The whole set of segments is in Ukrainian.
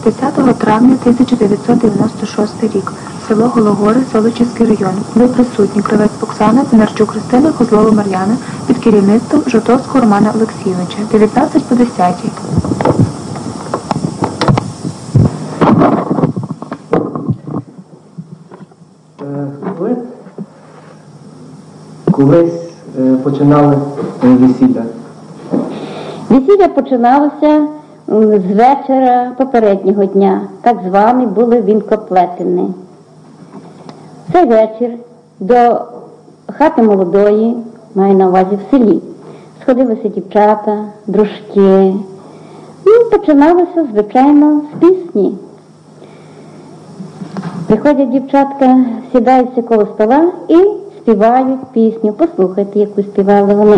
10 травня 1996 рік. Село Гологори, Золочівський район. Ви присутні: Кривець Оксана, Зінарчук Христина, Козлова Мар'яна під керівництвом Жотовського Романа Олексійовича. 19 по 10. Колись починали весілля. Весілля починалося з вечора попереднього дня. Так званий були вінкоплетені. Цей вечір до хати молодої, маю на увазі в селі, сходилися дівчата, дружки. Починалося, звичайно, з пісні. Приходять дівчатка, сідаються коло стола і співають пісню. Послухайте, яку співали вони.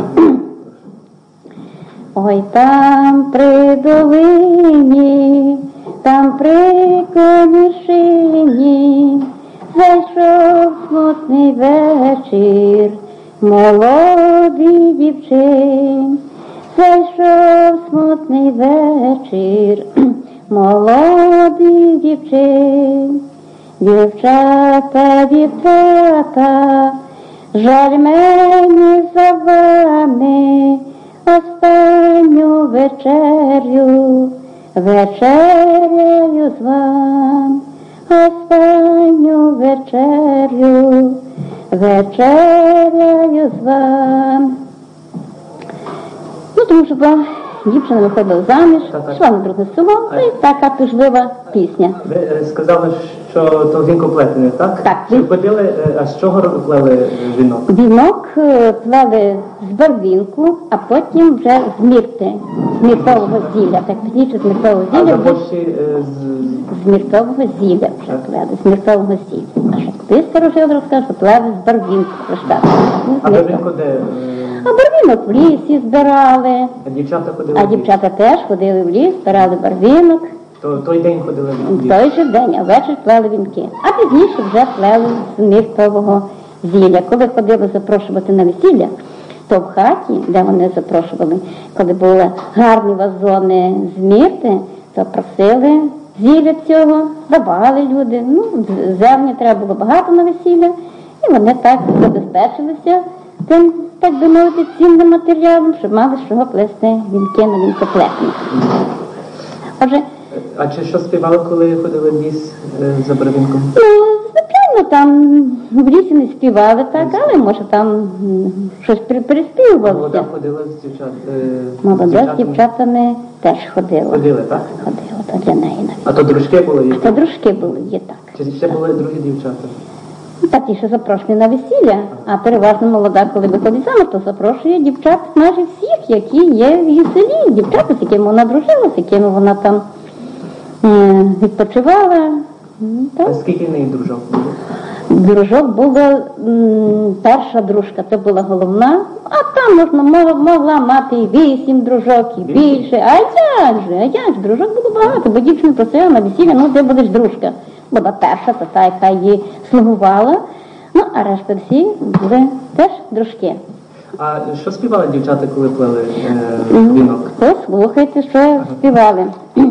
Ой, там при долині, там при конюшині зайшов смутний вечір молодий дівчин. Зайшов смутний вечір молодий дівчин. Дівчата, дівчата, жаль мені за вами, останню вечерю, вечеряю з вам, останню вечерю, вечеряю з вам. Тому що дівчина виходила заміж, йшла на друге село, і така тужлива пісня. Ви сказали, що то вінкоплетене, так? Так. А з чого плели вінок? Вінок плели з барвінку, а потім вже з мірти, з міртового зілля. Так пізніше з міртового зілля. З міртового зілля вже плели, з міртового зілля. А що ти старожили розкажеш, що плели з барвінку. А барвінку де? А барвінок в лісі збирали. А дівчата ходили? А дівчата теж ходили в ліс, збирали барвінок. Той день ходили в ліс? Той же день, а ввечері плели вінки. А пізніше вже плели з міртового зілля. Коли ходили запрошувати на весілля, то в хаті, де вони запрошували, коли були гарні вазони з мірти, то просили зілля цього, давали люди. Зерня треба було багато на весілля, і вони так забезпечилися тим, так би мовити, цінним матеріалом, щоб мали з чого плести вінки на вінкоплетні. А чи що співали, коли ходили в ліс за барвінком? Звичайно, там в лісі не співали так, але може там щось переспівувалося. Молода ходила з дівчатами? Молода з дівчатами теж ходила. Ходили, так? Ходила, то для неї навіть. А то дружки були? То дружки були, є так. Чи ще були другі дівчата? Та ті, що запрошені на весілля, а переважно молода, коли виходить замуж, то запрошує дівчат майже всіх, які є в її селі. Дівчата, з якими вона дружила, з якими вона там відпочивала. А скільки в неї дружок було? Дружок була перша дружка, це була головна, а там могла мати і 8 дружок, і більше. А як же, дружок було багато, бо дівчина просила на весілля, де будеш дружка. Була перша, то та, яка її слугувала, а решта всі були теж дружки. А що співали дівчата, коли плели вінок? Послухайте, що співали.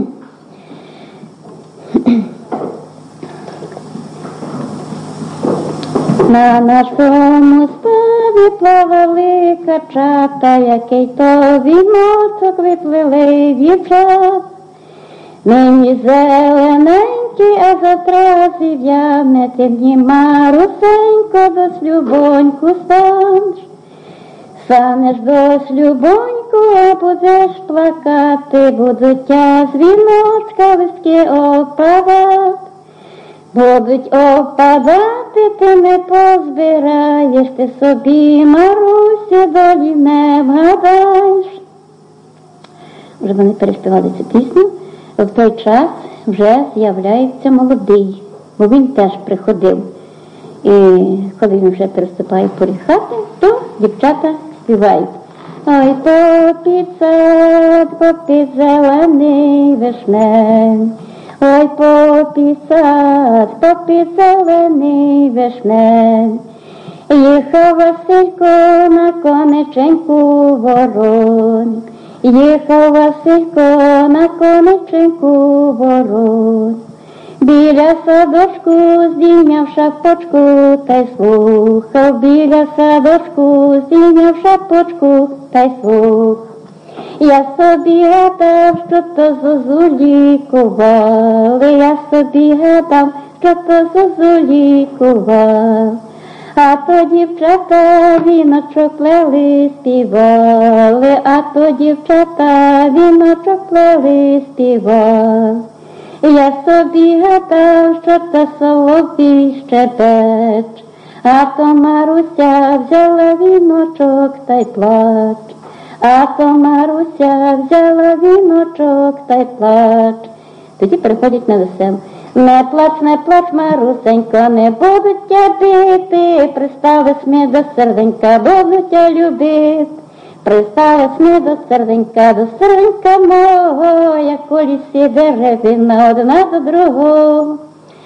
На нашому ставі плавали качата, який то віночок виплели дівчат. Нині зелененький, а завтра зів'яне, темні марусенько, до слюбоньку станеш. Станеш до слюбоньку, а будеш плакати, будуть тя з віночка листки опадати. Будуть опадати, ти не позбираєш, ти собі, Маруся, долі не вгадаєш. Вже вони переспівали цю пісню. В той час вже з'являється молодий, бо він теж приходив. І коли він вже переступає поріг хати, то дівчата співають. Ой, попід сад, попід зелений вишневий. Ой, попід сад, попід зелений вишневий. Їхав Василько на конеченьку вороник. їхав Василько на кониченьку ворот. Біля садочку здійняв шапочку та й слухав, біля садочку здійняв шапочку та й слухав. Я собі гадав, що то зозулі кували, я собі гадав, що то зозулі кували. А то дівчата віночок плели, співали, а то дівчата віночок плели, співали. Я собі гадав, що то соловій щебеч, а то Маруся взяла віночок та й плач. А то Маруся взяла віночок та й плач. Тоді переходять на веселу. Не плач, Марусенько, не буду тя бити, приставиш ми до серденька, буду тя любити. Приставиш ми до серденька мого, як у лісі деревина одна до другого.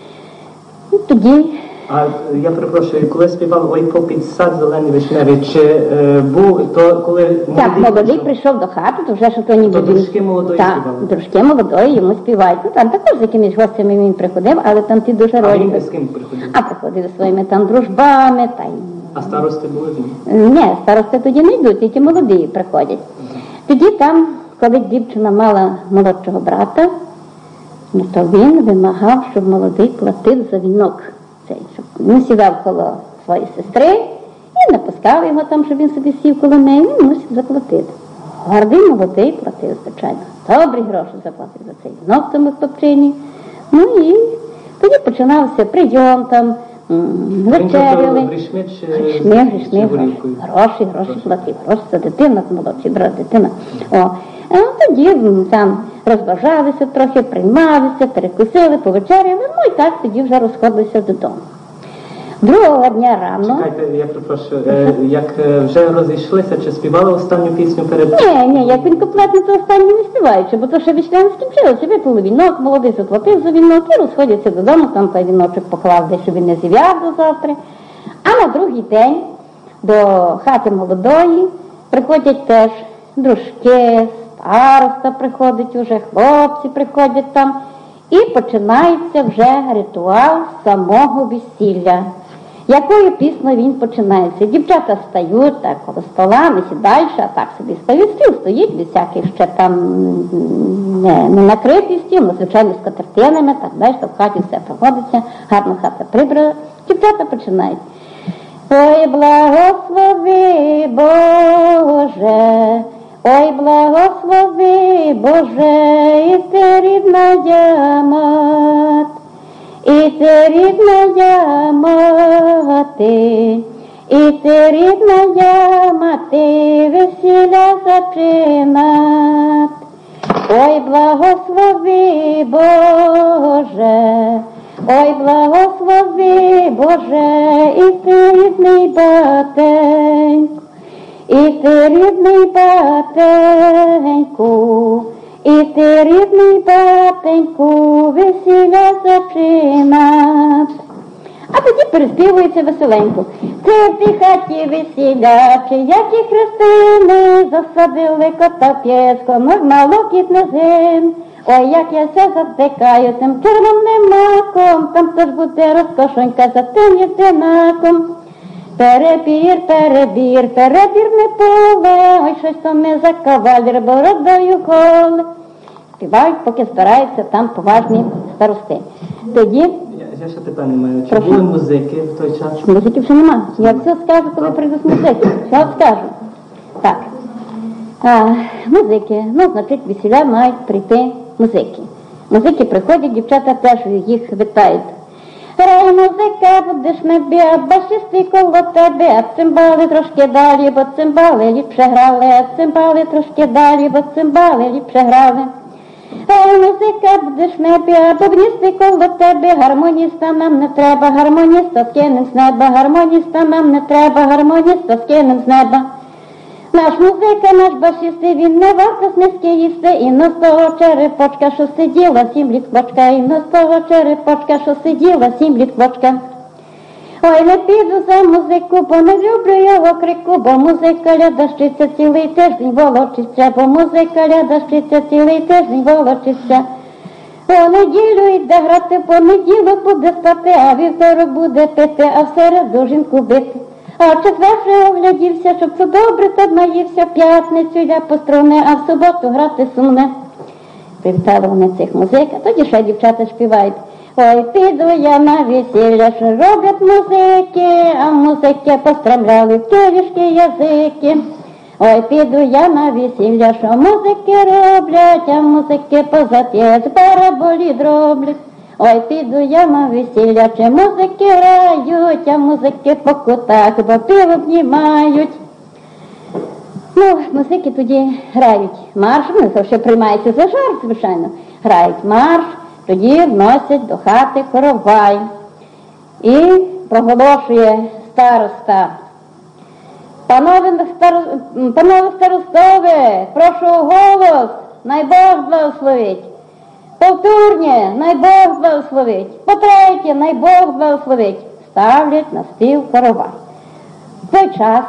І тоді... А я перепрошую, коли співав «Ой, попід сад зелений вишневий», чи був то, коли так, молодий прийшов до хати, то вже що то ніби... То дружки молодої співали? Так, дружки молодої йому співають. Ну, там також з якимись гостями він приходив, але там ті дуже ролі. А він з ким приходив? А приходив зі своїми там дружбами, та й... А старости були з ним? Ні, старости тоді не йдуть, тільки молоді приходять. Тоді там, коли дівчина мала молодшого брата, ну, то він вимагав, щоб молодий платив за вінок. Щоб він сідав коло своєї сестри і не пускав його там, щоб він собі сів коло неї, він мусив заплатити. Гордий молодий платив, звичайно. Добрі гроші заплатив за цей вінок в тому хлопчині. Ну і тоді починався прийом там, вечеряли. Грішми, гроші платив, гроші за дитину, молодший брат, дитина. А тоді там розважалися трохи, приймалися, перекусили, повечеряли, ну і так тоді вже розходилися додому. Другого дня рано... Чекайте, я перепрошую, як вже розійшлися, чи співали останню пісню перед... Ні, як він куплетний, то останній не співаючи, бо то ще весняне скінчилося, випили вінок, молодий заплатив за вінок і розходяться додому, там той віночок поклав десь, щоб він не зів'яв до завтра. А на другий день до хати молодої приходять теж дружки, староста приходить уже, хлопці приходять там, і починається вже ритуал самого весілля. Якою піснею він починається? Дівчата стають так коло стола, не сідають, а так собі стають, стіл стоїть, без всяких ще там не накритий стіл, ну, звичайно, з скатертинами, так далі, в хаті все проводиться, гарно хата прибрана. Дівчата починають. Ой, благослови, Боже, ой, благослови, Боже, і ти рідна мать, і ти рідна мати, і ти рідна мати, весілля зачинать. Ой, благослови, Боже, ой, благослови, Боже, і ти рідний батенько, і ти рідний батеньку, і ти рідний батеньку, весілля зачинать. А тоді переспівується веселенько. Це в тій хаті весілля, чияті хрестини, засадили кота п'єско, мало кітне зим. Ой, як я ся затикаю тим червоним маком, там теж буде розкошонька за тим єдинаком. Перебір, не поле, ой, щось то ми за кавалер бородою коле. Співають, поки збираються там поважні старости. Тоді... Я ще питання маю. Чи були музики в той час? Музиків ще нема. Я все скажу, коли прийду з музики. Все скажу. Так. Музики. Ну, значить, весіля мають прийти музики. Музики приходять, дівчата теж їх вітають. Грай, музика, будеш небі, а басисти коло тебе, а цимбали трошки далі, бо цимбали ліпше грали, а цимбали трошки далі, бо цимбали ліпше грали. Грай, музика, будеш небі, а бубністи коло тебе, гармоніста нам не треба, гармоніста скинем з неба, гармоніста нам не треба, гармоніста скинем з неба. Наш музика, наш басисти, він не варто смиски їсти, і на з того черепочка, що сиділа 7 літ квочка, і на з того черепочка, що сиділа 7 літ квочка. Ой, не піду за музику, бо не люблю його крику, бо музика лядащиться цілий тиждень волочиться, бо музика лядащиться цілий тиждень волочиться. По неділю йде грати, по неділю буде спати, а вівторок буде пити, а в середу жінку бити. А в четвер вже оглядівся, щоб все добре та наївся, в п'ятницю йде по струни, а в суботу грати сумне. Привітали вони цих музик, а тоді ще дівчата співають. Ой, піду я на весілля, що роблять музики, а музики постромляли в кілішки язики. Ой, піду я на весілля, що музики роблять, а музики позатєць бараболі дроблять. Ой, піду я на весілля, чи музики грають, а музики по кутах, бо пиво обнімають. Ну, музики тоді грають марш, вони завжди приймаються за жарт, звичайно. Грають марш, тоді вносять до хати коровай. І проголошує староста. Панове старостове, прошу голос, най Бог благословить. Повторне, най Бог благословить. Потретє, най Бог благословить. Ставлять на стіл коровай. В той час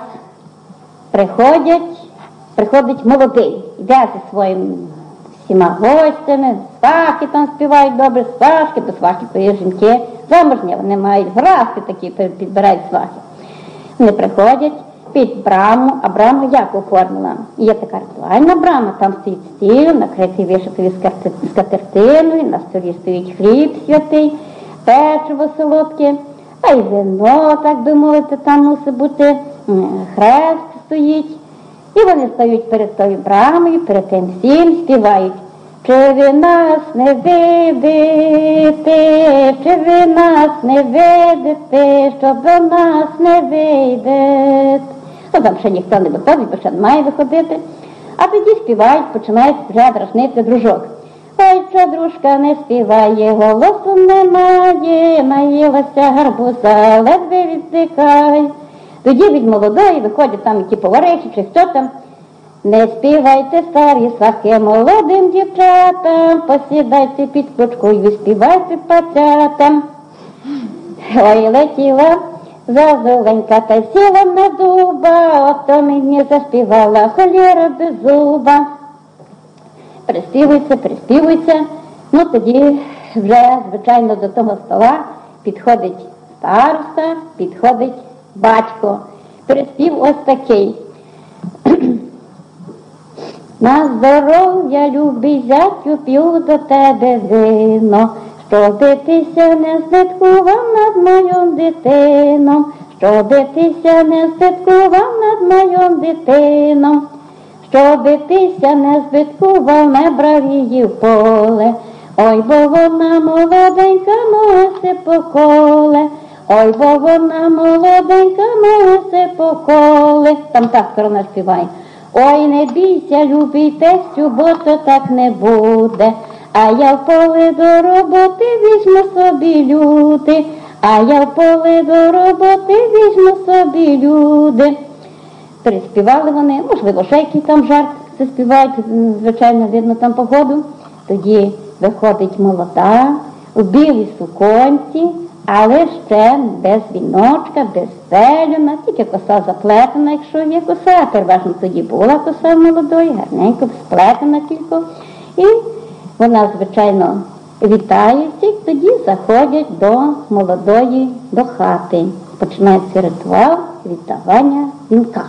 приходить молодий, йде зі своїми всіма гостями, свахи там співають добре, свахи, бо свахи то є жінки, замужні, вони мають графи такі, підбирають свахи. Вони приходять під браму, а браму як оформила? Є така ритуальна брама, там стоїть стіл, накритий вишитою скатертиною, на столі стоїть хліб святий, печиво солодке, а й вино, так би мовити, там мусить бути, хрест стоїть. І вони стають перед тою брамою, перед тим всім співають. Чи ви нас не видите, чи ви нас не видите, що до нас не вийде. Ну, там ще ніхто не виходить, бо ще не має виходити. А тоді співають, починають вже дражнити дружок. Ой, що дружка не співає, голосу немає, наїлася гарбуза, ледве віддихай. Тоді від молодої виходять там які поварихи чи хто там. Не співайте старі свахи молодим дівчатам, посідайте під кучкою, співайте пацятам. Ой, летіла зазуленька та сіла на дуба, ото мені заспівала холєра без зуба. Приспівується, ну тоді вже, звичайно, до того стола підходить староста, підходить батько. Приспів ось такий. На здоров'я, любий зятю, п'ю до тебе вино, щоби тися не знедкував над моєю дитином, щоби тися не знедкував над моєю дитином, щоби тися не збиткував, не брав її в поле. Ой, бо вона молоденька, носи поколе, ой, бо вона молоденька, носи поколе. Там та сторона співає. Ой, не бійся, любий тестю, бо то так не буде. А я в поле до роботи візьму собі люди, а я в поле до роботи візьму собі люди. Переспівали вони, можливо, ще який там жарт заспівають, звичайно, видно там погоду. Тоді виходить молода, у білій суконці, але ще без віночка, без пелюна, тільки коса заплетена, якщо є коса, переважно тоді була коса молодої, гарненько сплетена тільки. І вона, звичайно, вітає всіх, тоді заходять до молодої, до хати. Починається ритуал віддавання вінка.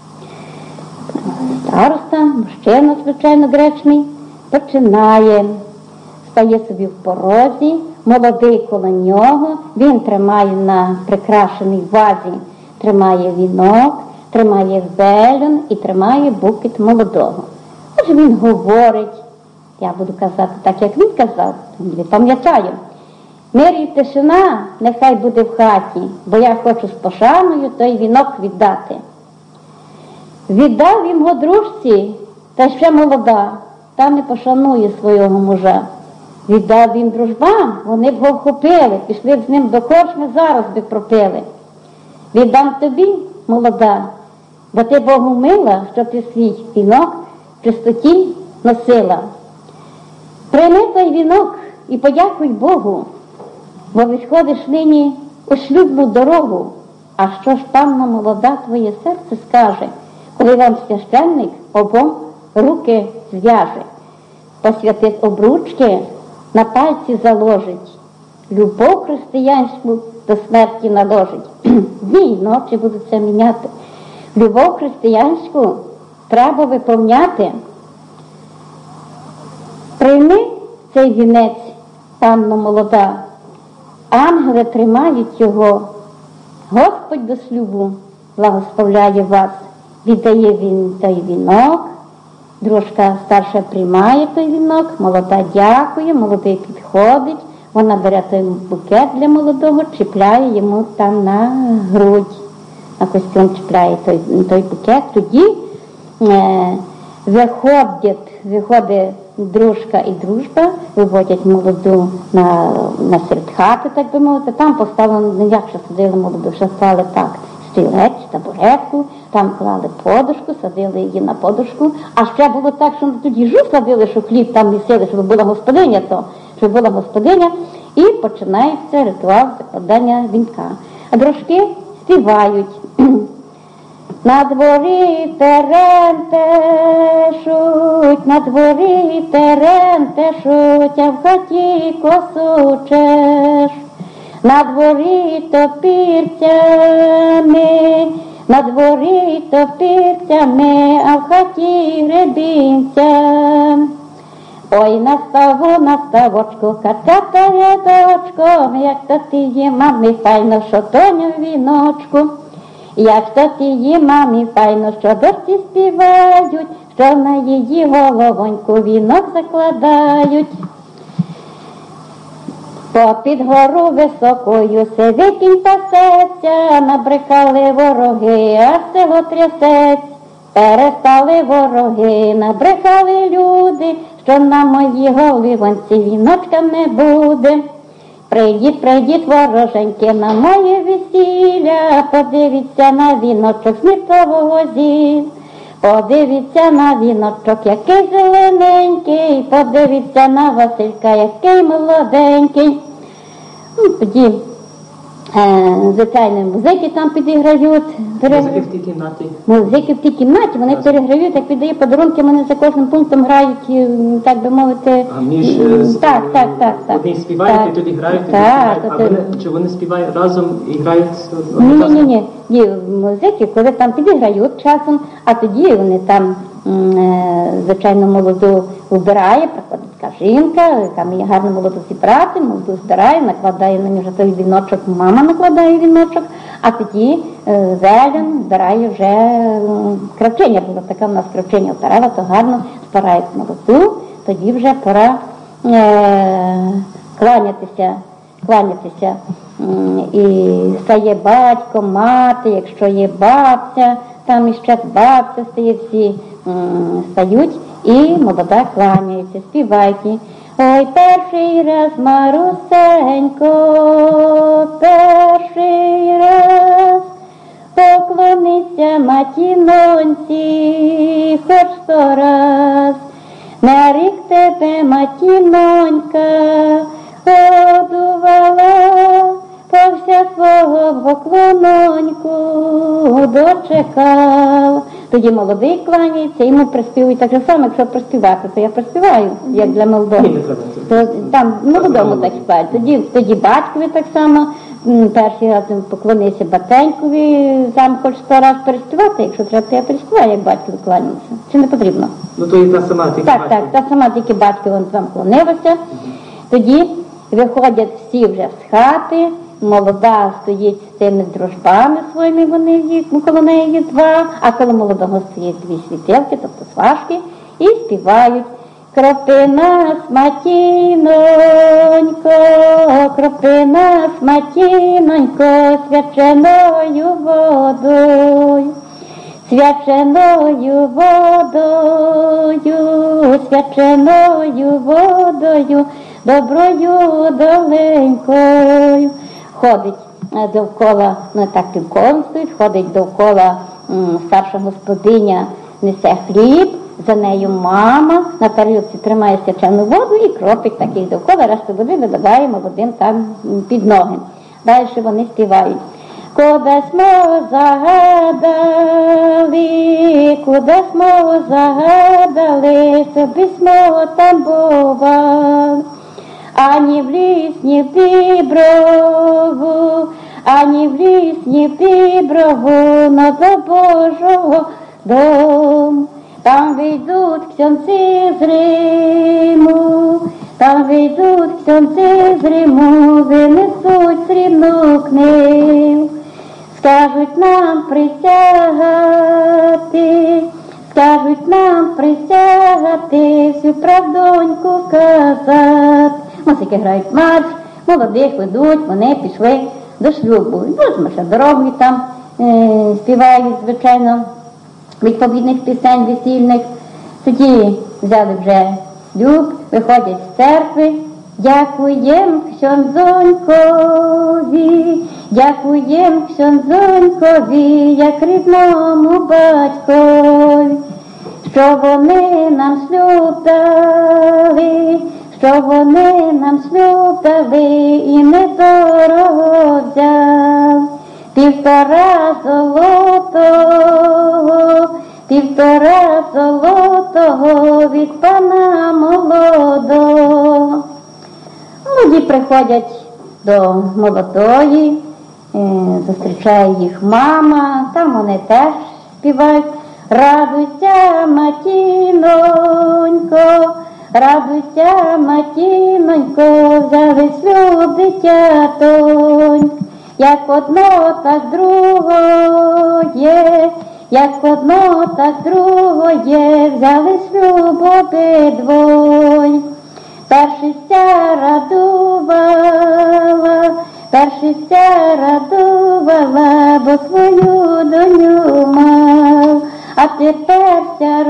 Староста, мужчина, звичайно, гречний, починає, стає собі в порозі, молодий коло нього, він тримає на прикрашеній вазі, тримає вінок, тримає велюн і тримає букет молодого. Отже, він говорить, я буду казати так, як він казав, не пам'ятаю. Мир і тишина нехай буде в хаті, бо я хочу з пошаною той вінок віддати. Віддав йому дружці, та ще молода, та не пошанує свого мужа. Віддав їм дружбам, вони б його вхопили, пішли б з ним до корчми, зараз би пропили. Віддам тобі, молода, бо ти Богу мила, щоб ти свій вінок в чистоті носила. Прийми той вінок і подякуй Богу, бо відходиш нині у шлюбну дорогу, а що ж панна молода твоє серце скаже, коли вам священник обом руки зв'яже, посвятить обручки, на пальці заложить, любов християнську до смерті наложить. Дні й ночі будуть це міняти. Любов християнську треба виповняти. Прийми цей вінець, панно молода, ангели тримають його, Господь до шлюбу благословляє вас, віддає він той вінок, дружка старша приймає той вінок, молода дякує, молодий підходить, вона бере той букет для молодого, чіпляє йому там на грудь, на костюм чіпляє той букет, тоді виходить дружка і дружба, виводять молоду на серед хати, так би мовити, там поставили, не як ще садили молоду, ще стали так, стілець, табуретку, там клали подушку, садили її на подушку, а ще було так, що тут їжу садили, що хліб там місили, щоб була господиня, і починається ритуал закладання вінка. А дружки співають. На дворі терентешуть, на дворі терентешуть, а в хаті косу чеш. На дворі топірцями, на дворі топірцями, а в хаті гребінцям. Ой, на ставочку, качата рядочком, як то ти є, мамі, файно, що тоню в віночку. Як то тії мамі файно, що дочці співають, що на її головоньку вінок закладають. Попід гору високою сидить кінь пасеться, набрехали вороги, а село трясеться. Перестали вороги, набрехали люди, що на моїй головонці віночка не буде. Прийдіть, вороженьки, на моє весілля, подивіться на віночок сміртового зілля. Подивіться на віночок, який зелененький, подивіться на Василька, який молоденький. Тоді, звичайно, музики там підіграють. Музики в тій кімнаті? Музики в тій кімнаті, вони переграють, як піддає подарунки, вони за кожним пунктом грають, так би мовити. А між так. Одні співають, і тоді грають, так, чи вони співають разом і грають? Ні, музики, коли там підіграють часом, а тоді вони там, звичайно, молоду вбирає, приходить така жінка, яка вміє гарно молоду зібрати, молоду збирає, накладає на нього той віночок, мама накладає віночок, а тоді зелень збирає вже кравчиня, була така в нас кравчиня вбирала, то гарно збирають молоду, тоді вже пора кланятися. І стає батько, мати, якщо є бабця, там іще бабця стає, всі стають і молода кланяється, співайте. Ой, перший раз, Марусенько, перший раз, поклонися матіноньці, хоч 100 раз, на рік тебе матінонька годувала, повся свого поклононьку дочекала. Тоді молодий кланяється, йому приспівують так же само, якщо приспівати, то я приспіваю, як для молодого. Там молодому так співають. Тоді батькові так само, перший раз поклонився батенькові, сам хоч 100 раз переспівати, якщо треба, то я переспіваю, як батькові кланяється. Чи не потрібно? Ну то і та сама тільки батько. Так, та сама тільки батько вам клонилася. Тоді виходять всі вже з хати, молода стоїть з тими дружбами своїми, вони коло неї 2, а коло молодого стоїть 2 світилки, тобто сважки, і співають. Кропи нас, матінонько, кропи нас, матінонько, свяченою водою. Свяченою водою, доброю доленькою. Ходить довкола, так півколом стоїть, ходить довкола старша господиня, несе хліб, за нею мама, на тарілці тримає свячену воду і кропить таких довкола, решту води видаває молодим там під ноги. Далі вони співають. Кудись ми загадали, кудись ми загадали, собі ми там бували. Ані в ліс, ні в діброву, ані в ліс, ні в діброву, но до Божого дому. Там вийдуть ксьонці з Риму, там вийдуть ксьонці з Риму, винесуть срібну книгу. Скажуть нам присягати, скажуть нам присягати, всю правдоньку казати. Музики грають марш, молодих ведуть, вони пішли до шлюбу. Дуже ще дорогою там співають, звичайно, відповідних пісень весільних. Тоді взяли вже шлюб, виходять з церкви. Дякуєм ксьондзонькові, дякуєм ксьондзонькові, як рідному батькові, що вони нам шлюб дали, що вони нам шлюб дали і недорого взяли. 1,5 золотого, 1,5 золотого від пана молодого. Молоді приходять до молодої, зустрічає їх мама, там вони теж співають. Радуйся, матінонько, радуйся, матінонько, взяли шлюб дитятонько. Як одно, так другое, як одно, так другое, взяли шлюб обидвоє. Першиця радувала, першиця радувала, бо свою доню мав. А теперся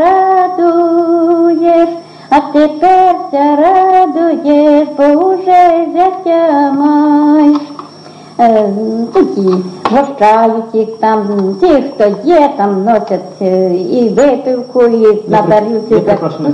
радуєш, а теперся радуєш, бо уже життя маєш. Тоді гощають їх там, ті, хто є, там носять і випивку, і на тарілці.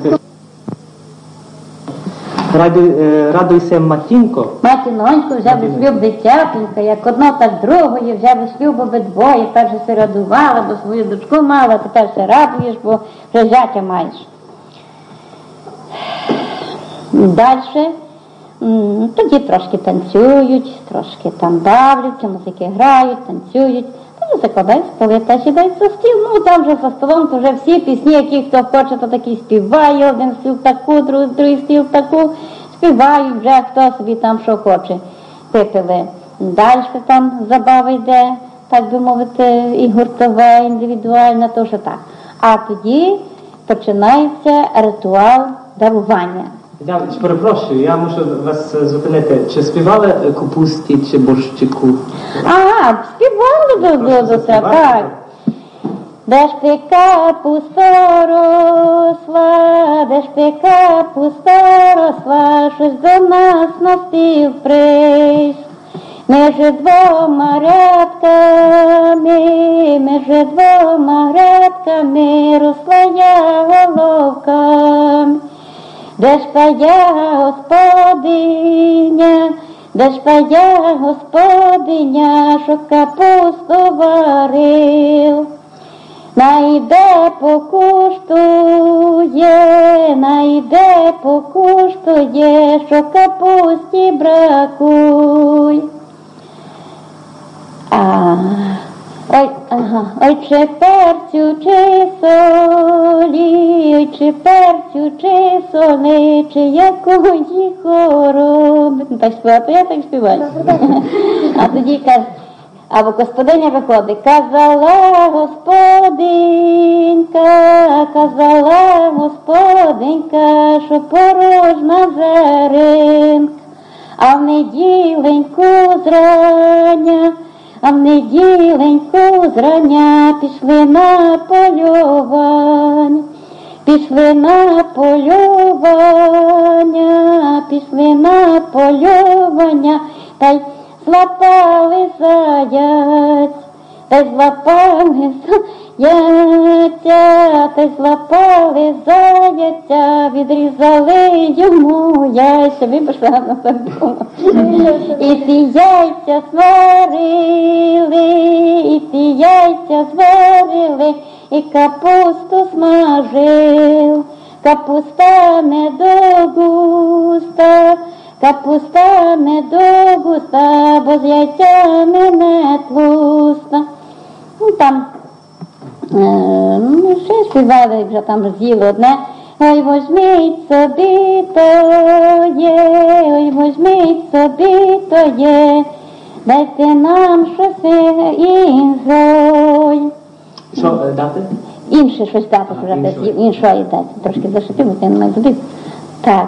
Радуйся, матінко. Матінонько, взяли шлюб дитятонька, як одно, так другої, взяли шлюб обидвоє. Перше се радувала, бо свою дочку мала, тепер се радуєш, бо вже зятя маєш. Дальше, тоді трошки танцюють, трошки там бавляться, музики грають, танцюють. Тоді закладають столи та сідають за стіл. Ну, там вже за столом, то вже всі пісні, які хто хоче, то такі співає, один стіл таку, другий стіл таку, співають вже, хто собі там що хоче. Випили. Далі там забава йде, так би мовити, і гуртова, індивідуальна, то вже так. А тоді починається ритуал дарування. Я перепрошую, я мушу вас зупинити. Чи співали капусті чи борщику? Ага, співали до цього, так. Де ж ти капуста росла, де ж ти капуста росла, щось до нас на стіл прийш. Між двома грядками росла я головками. Де ж пая господиня, де ж пая господиня, що капусту варив. Найде покуштує, що капусті бракує. Ой, чи перцю, чи солі, ой, чи перцю, чи солі, чи якої хвороби. Так співати, я так співаю. А тоді каже, або господиня виходить, казала господинька, що порожна жеринка, а в неділеньку зрання пішли на полювання, та й злапали заяць, яйця, та й злапали заяця, відрізали йому яйця. Вибачте, на так. І ті яйця зварили, і ті яйця зварили, і капусту смажив. Капуста не до густа, капуста не до густа, бо з яйцями не тлуста. Ну, там ще співали, вже там з'їли одне. Ой, возьміть собі тоє, ой, возьміть собі тоє, дайте нам щось іншої. Що дати? Інше щось дати, іншої дати. Трошки зашипів, бо я не маю зубів. Так,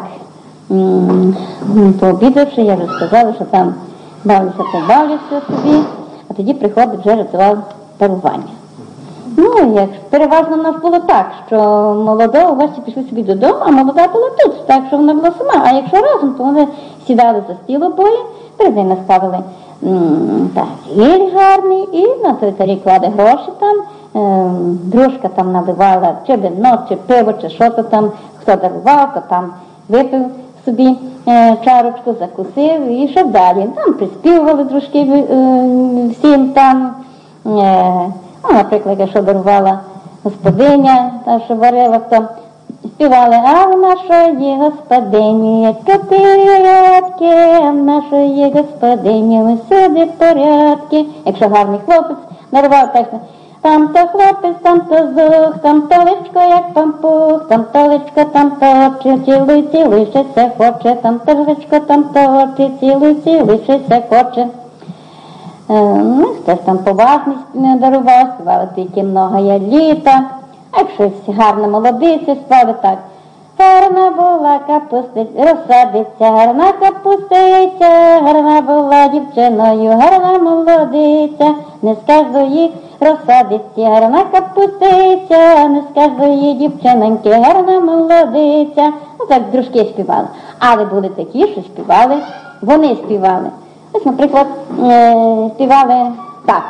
пообідавши, я вже сказала, що там побавляться собі, а тоді приходить вже ритуал дарування. Ну, як переважно в нас було так, що молода у гості пішли собі додому, а молода була тут, так що вона була сама. А якщо разом, то вони сідали за стіл обоє, перед ними ставили гіль гарний, і на той тарі кладе гроші там, дружка там наливала чи вино, чи пиво, чи що то там, хто дарував, то там випив собі чарочку, закусив і що далі. Там приспівували дружки всім там. Ну, наприклад, якщо дарувала господиня, та що варила, то співали, а в нашої господині є 4 рядки, а в нашої господині усюди порядки. Якщо гарний хлопець дарував, так що там-то хлопець, там-то зух, там-то личко, як пампух, там-то личко, там-то очі, цілуй, цілуй, ще се хоче, там-то личко, там-то очі, цілуй, цілуй, ще се хоче. Ну, хтось там поважність не дарував, співали тільки много є літа, а якщо гарна молодиця, співали так. Гарна була капустиця, розсадиця, гарна капустиця, гарна була дівчиною, гарна молодиця, не скажу їх розсадиці, гарна капустиця, не скажу їй дівчиноньки, гарна молодиця. Ну так дружки співали. Але були такі, що співали, вони співали. Ось, наприклад, співали так.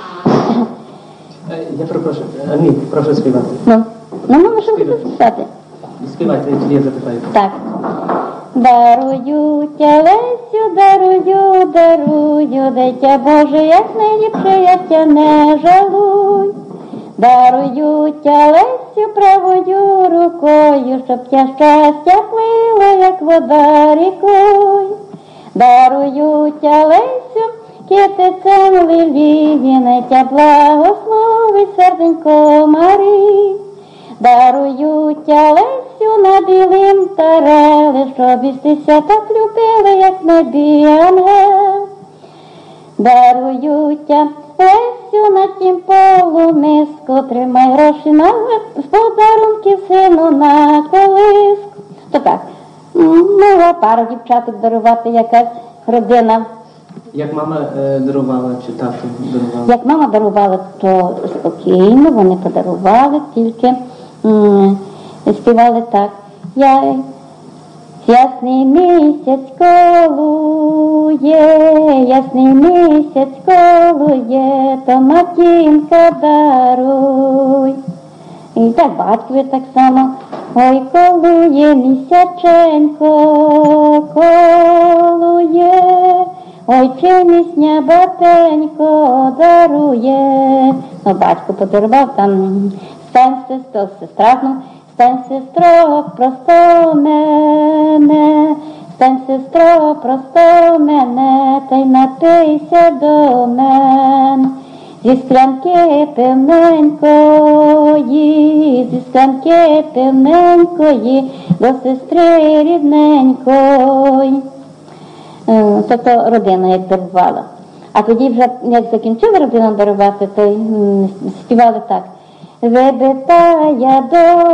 Я перепрошую, ні, прошу співати. Ну, що ви співати? Співайте, тоді я запитаю. Так. Дарую тя Лесю, дарую, дарую, дитя Боже, як найліпше, я тя не жалуй. Дарую тя Лесю правою рукою, щоб тя щастя плило, як вода рікою. Дарую тя Лесю, китицем ліліїне, тя благословить серденько Марії. Дарую тя Лесю на білим тарелі, щоб істися так любили, як небі ангел. Дарую тя Лесю на тім полумиску, тримай гроші на з подарунків сину на колиску. То так, могла пара дівчаток дарувати, якась родина. Як мама дарувала, чи тато дарував? Як мама дарувала, то спокійно, вони подарували, тільки співали так. Ясний місяць колує, ясний місяць колує, то матінка даруй. І так батькові так само. Ой, колує місяченько, колує, ой, чи місня батенько дарує. Ну, батько подарував там, стань сестро, сестра, стань сестро, просто мене, стань сестро, просто мене, та й напийся до мене. Зі склянки певненької, зі склянки певненької, до сестри рідненької. Тобто родина як дарувала. А тоді вже, як закінчила родина дарувати, то співали так. Вибитая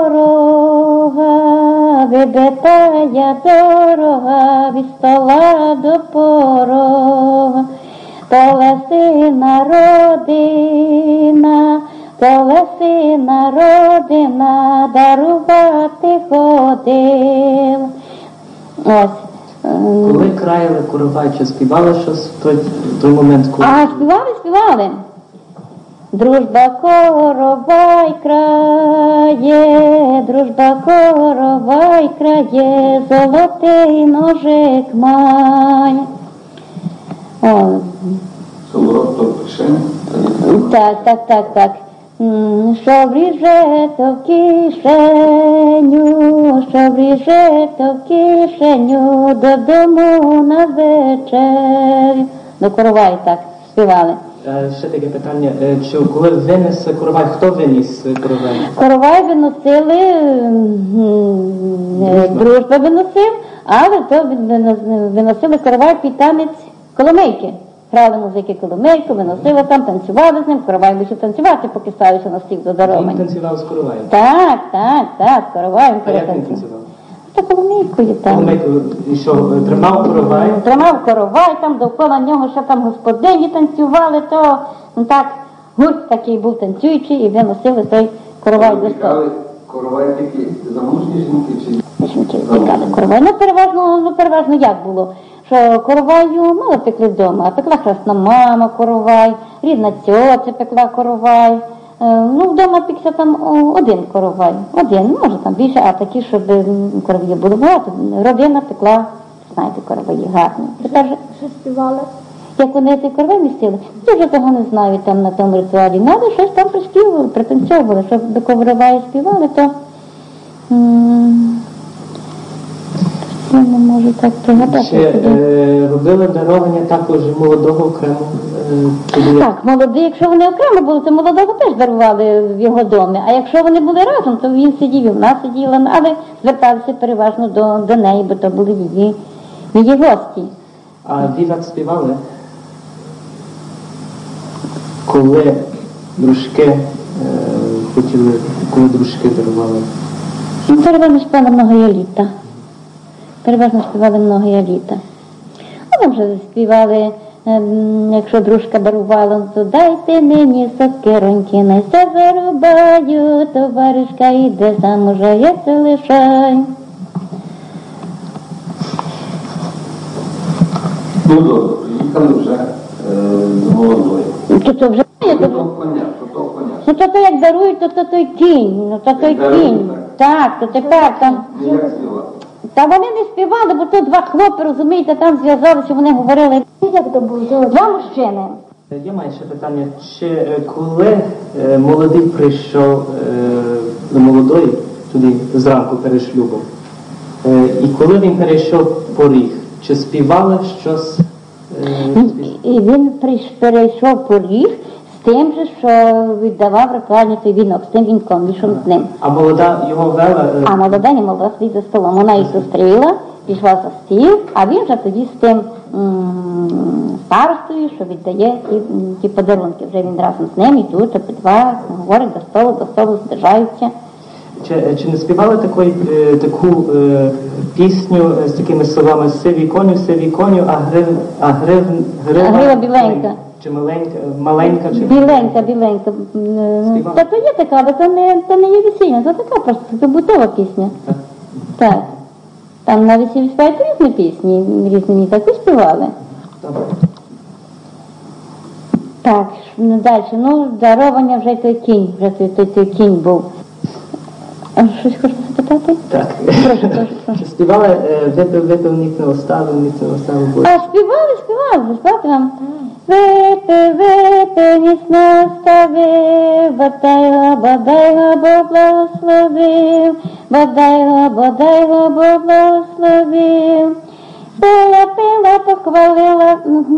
дорога, вибитая дорога, від стола до порога. То лесина родина, то лесина родина, дарувати ходила. Ось. Коли краяли Куровай, чи співали щось в той момент? Коли... А, співали. Дружба коровай крає, дружба коровай крає, золотий ножик має. О. Солодко пшене. Так. Що вріже, то в кишеню, що вріже, то в кишеню, додому на вечерю. До коровай так співали. Ще таке питання, чи коли винес коровай, хто виніс коровай? Коровай виносили, дружба виносив, але то виносили коровай під танець коломийки. Грали музики коломийку, виносили там, танцювали з ним, коровай більше танцювати, поки ставився на стіл до дороги. Він танцював з короваєм? Так, коровай він А як він танцював. танцював? Та коломийкою там. Коломийку, і що, тримав коровай? Тримав коровай, там довкола нього ще там господині танцювали, то так, гурт такий був танцюючий і виносили той коровай до столу. Коровай такі замужні жінки чи Жінки тікали коровай. Переважно як було? Що короваю мало пекли вдома, а пекла хресна мама коровай, рідна цьоця пекла коровай. Вдома пікся там один коровай, може там більше, а такі, щоб коров'ї було багато. Родина пекла, знаєте, короваї гарні. Тепер Що співали? як вони цей коровай містили, я вже того не знаю там на тому ритуалі. Але щось там приспівували, пританцьовували, щоб до коровая співали, то я не можу так пригадати. Чи робили дарування також молодого окремо? Так, молоді, якщо вони окремо були, то молодого теж дарували в його домі. А якщо вони були разом, то він сидів, і вона сиділа, але зверталися переважно до неї, бо то були її гості. А віват співали? Коли дружки хотіли, коли дружки дарували? Переважно співали много літа. Переважно співали много літа. А там вже співали, якщо дружка дарувала, то дайте мені сокироньки, найся зарубаю, товаришка йде замуж, а я це лишаю. Ну добре, приїхали вже до молодої. То вже То коня. ну то як дарують, то той кінь, кінь. Так, то тепер там. Ну як співати? Та вони не співали, бо то два хлопці, розумієте, там зв'язалися, вони говорили. Як то було? Два мужчини. Я маю ще питання, чи коли молодий прийшов до молодої, туди зранку перед шлюбом, і коли він перейшов поріг, чи співали щось? І він перейшов поріг з тим же, що віддавав ритуальний той вінок, з тим вінком, війшов з ним. А молода його вела? А молода не могла сидіти за столом. Вона їх зустріла, пішла за стіл, а він вже тоді з тим старостою, що віддає ті подарунки. Вже він разом з ним йдуть, обидва говорять до столу здержаються. Чи не співали таку пісню з такими словами сиві коню, а грива біленька. Чи маленька? Чи... Біленька. Та то є така, але то не є весільна, то така просто побутова пісня. Так. Там на весіллі співають різні пісні, різні таку співали. Добре. Так, далі, даровання вже той кінь, той кінь був. А щось хочете запитати? Так. Прошу. Співали випив ніц не оставив Боже. А співали, заспівати вам. Випив, ніц не оставив, бодай його, Бог благословив, бодай його, Бог благословив. Пила, похвалила,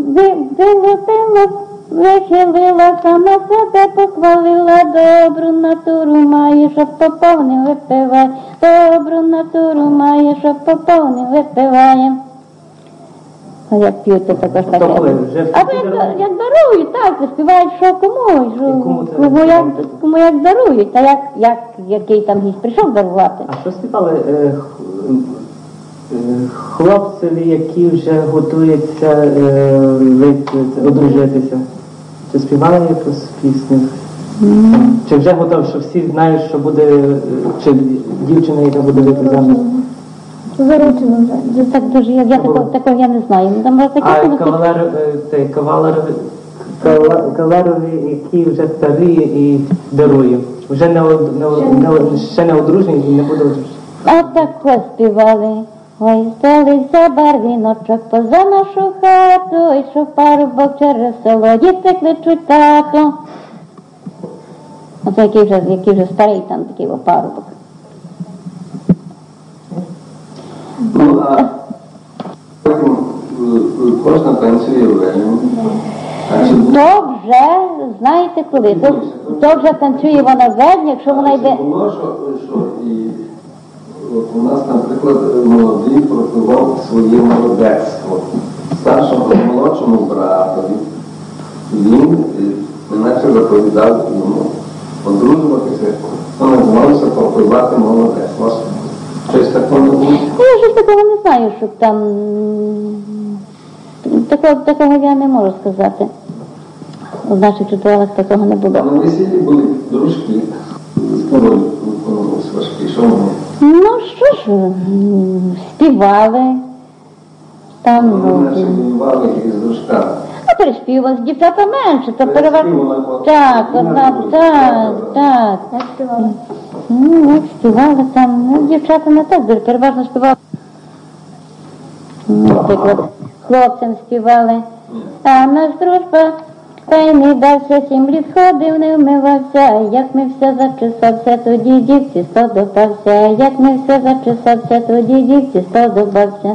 вихилила, сама себе похвалила, добру натуру має, щоб поповнив випиває, добру натуру має, щоб поповнив випиває. Як п'ють, то також таке. А як дарують, так, співають, що кому як дарують, а який там гість прийшов дарувати. А що співали хлопцеві, які вже готуються одружитися? Чи співали якусь пісню? Чи вже готові, що всі знають, що буде, чи дівчина, яка буде вийти заміж? Заручено вже. Так дуже, такого я не знаю. А кавалер Калерові, які вже старі і дарує. Вже ще не одружені і не буде одружені. А так співали. Ой, стелився барвіночок поза нашу хату, йшов парубок через село, діти кличуть тату. Оце який вже старий там такий парубок. Ну, а потім кожна танцює вельми. То вже, знаєте коли, то вже танцює вона ведь, якщо вона йде... Було, що і у нас, наприклад, молодий пропивав своє молодецтво. Старшому, молодшому братові він наче заповідав йому одружуватися, то називалося пропивати молодецтво. Щось такого не було? Я щось такого не знаю, щоб там... Такого я не можу сказати. У наших ритуалах такого не було. На весіллі були дружки. Роль виконувався важкий. Що вони? Ну що ж, співали. Там, Вони наче воювали із дружками. а переспівали, дівчата менше, то переважно. Переспівала, Так, одна одна, дружка. так. Як співали? Ну, як співали там, ну, дівчата не так дуже, переважно співали. Наприклад, хлопцям співали. А наш дружба, хай не дався, 7 літ ходив, не вмивався, як мився, зачесався, тоді дівці сподобався, як мився, зачесався, тоді дівці сподобався.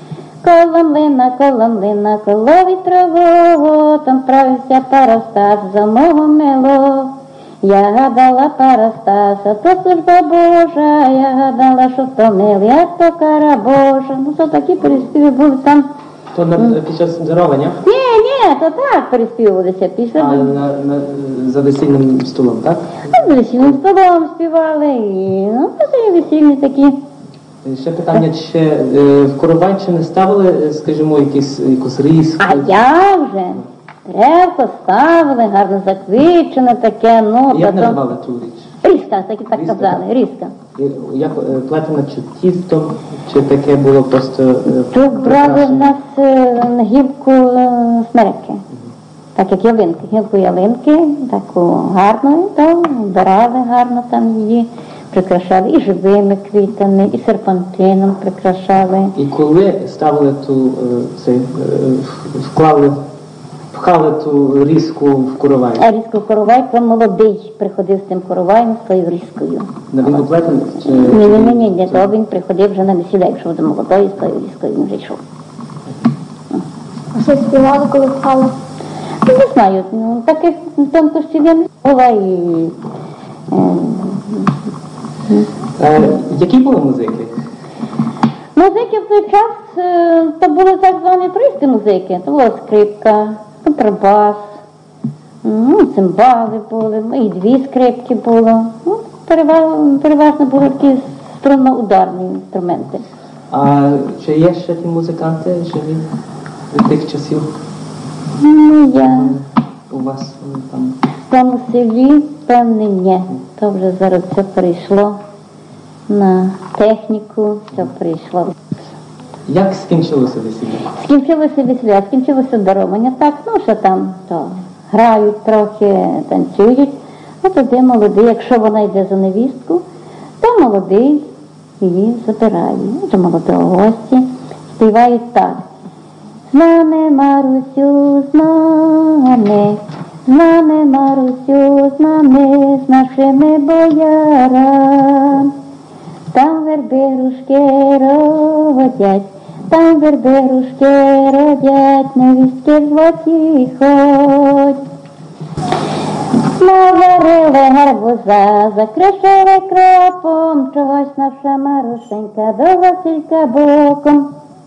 Коломлина, коло вітрового, там правився Парастас за мого мило. Я гадала Парастаса, то служба Божа, я гадала, що то милий, а то кара Божа. Ну, то такі переспіви були там. То під час дарування? Ні, то так переспівувалися після. А за весільним столом, так? А з весільним столом співали, і, ну, це весільні такі. Ще питання, чи в Коровайчині ставили, скажімо, якусь різку? А я вже древко ставили, гарно заквичене таке, ну, Як то називали ту річ? різка, так Різка, казали, різка. Як плетена чи тістом, чи таке було просто Тут брали в нас гілку смереки, так як ялинки, гілку ялинки, таку гарну, то вбирали гарно там її, прикрашали і живими квітами, і серпантином прикрашали. І коли ставили пхали ту різку в коровай? А різку коровай, то молодий приходив з цим короваєм, з тою різкою. На він оплетений? Ні, то він приходив вже на весілля, якщо до молодої, з тою різкою він вже йшов. А що співали, коли впали? Не знаю, ну, таких тонкощів я не була і... Які були музики? Музики в той час, то були так звані туристи музики. То була скрипка, контрабас, цимбали були, і 2 скрипки було. Ну, переважно були такі струнно-ударні інструменти. А чи є ще ті музиканти живі від тих часів? Ну, я У вас там? в тому селі, певне, ні. То вже зараз все перейшло на техніку, все перейшло. Як скінчилося весілля? Скінчилося весілля, скінчилося даровання. Так, ну що там, то грають трохи, танцюють. А тоді молодий, якщо вона йде за невістку, то молодий її забирає. До молодого гості співають так. З нами, Марусю, з нами, Марусю, з нами, з нашими боярами. Там верби грушки родять, там верби грушки родять, невістки злоті ходь. Наварили гарбуза, закришили кропом, чогось наша Марусенька до Василька боком.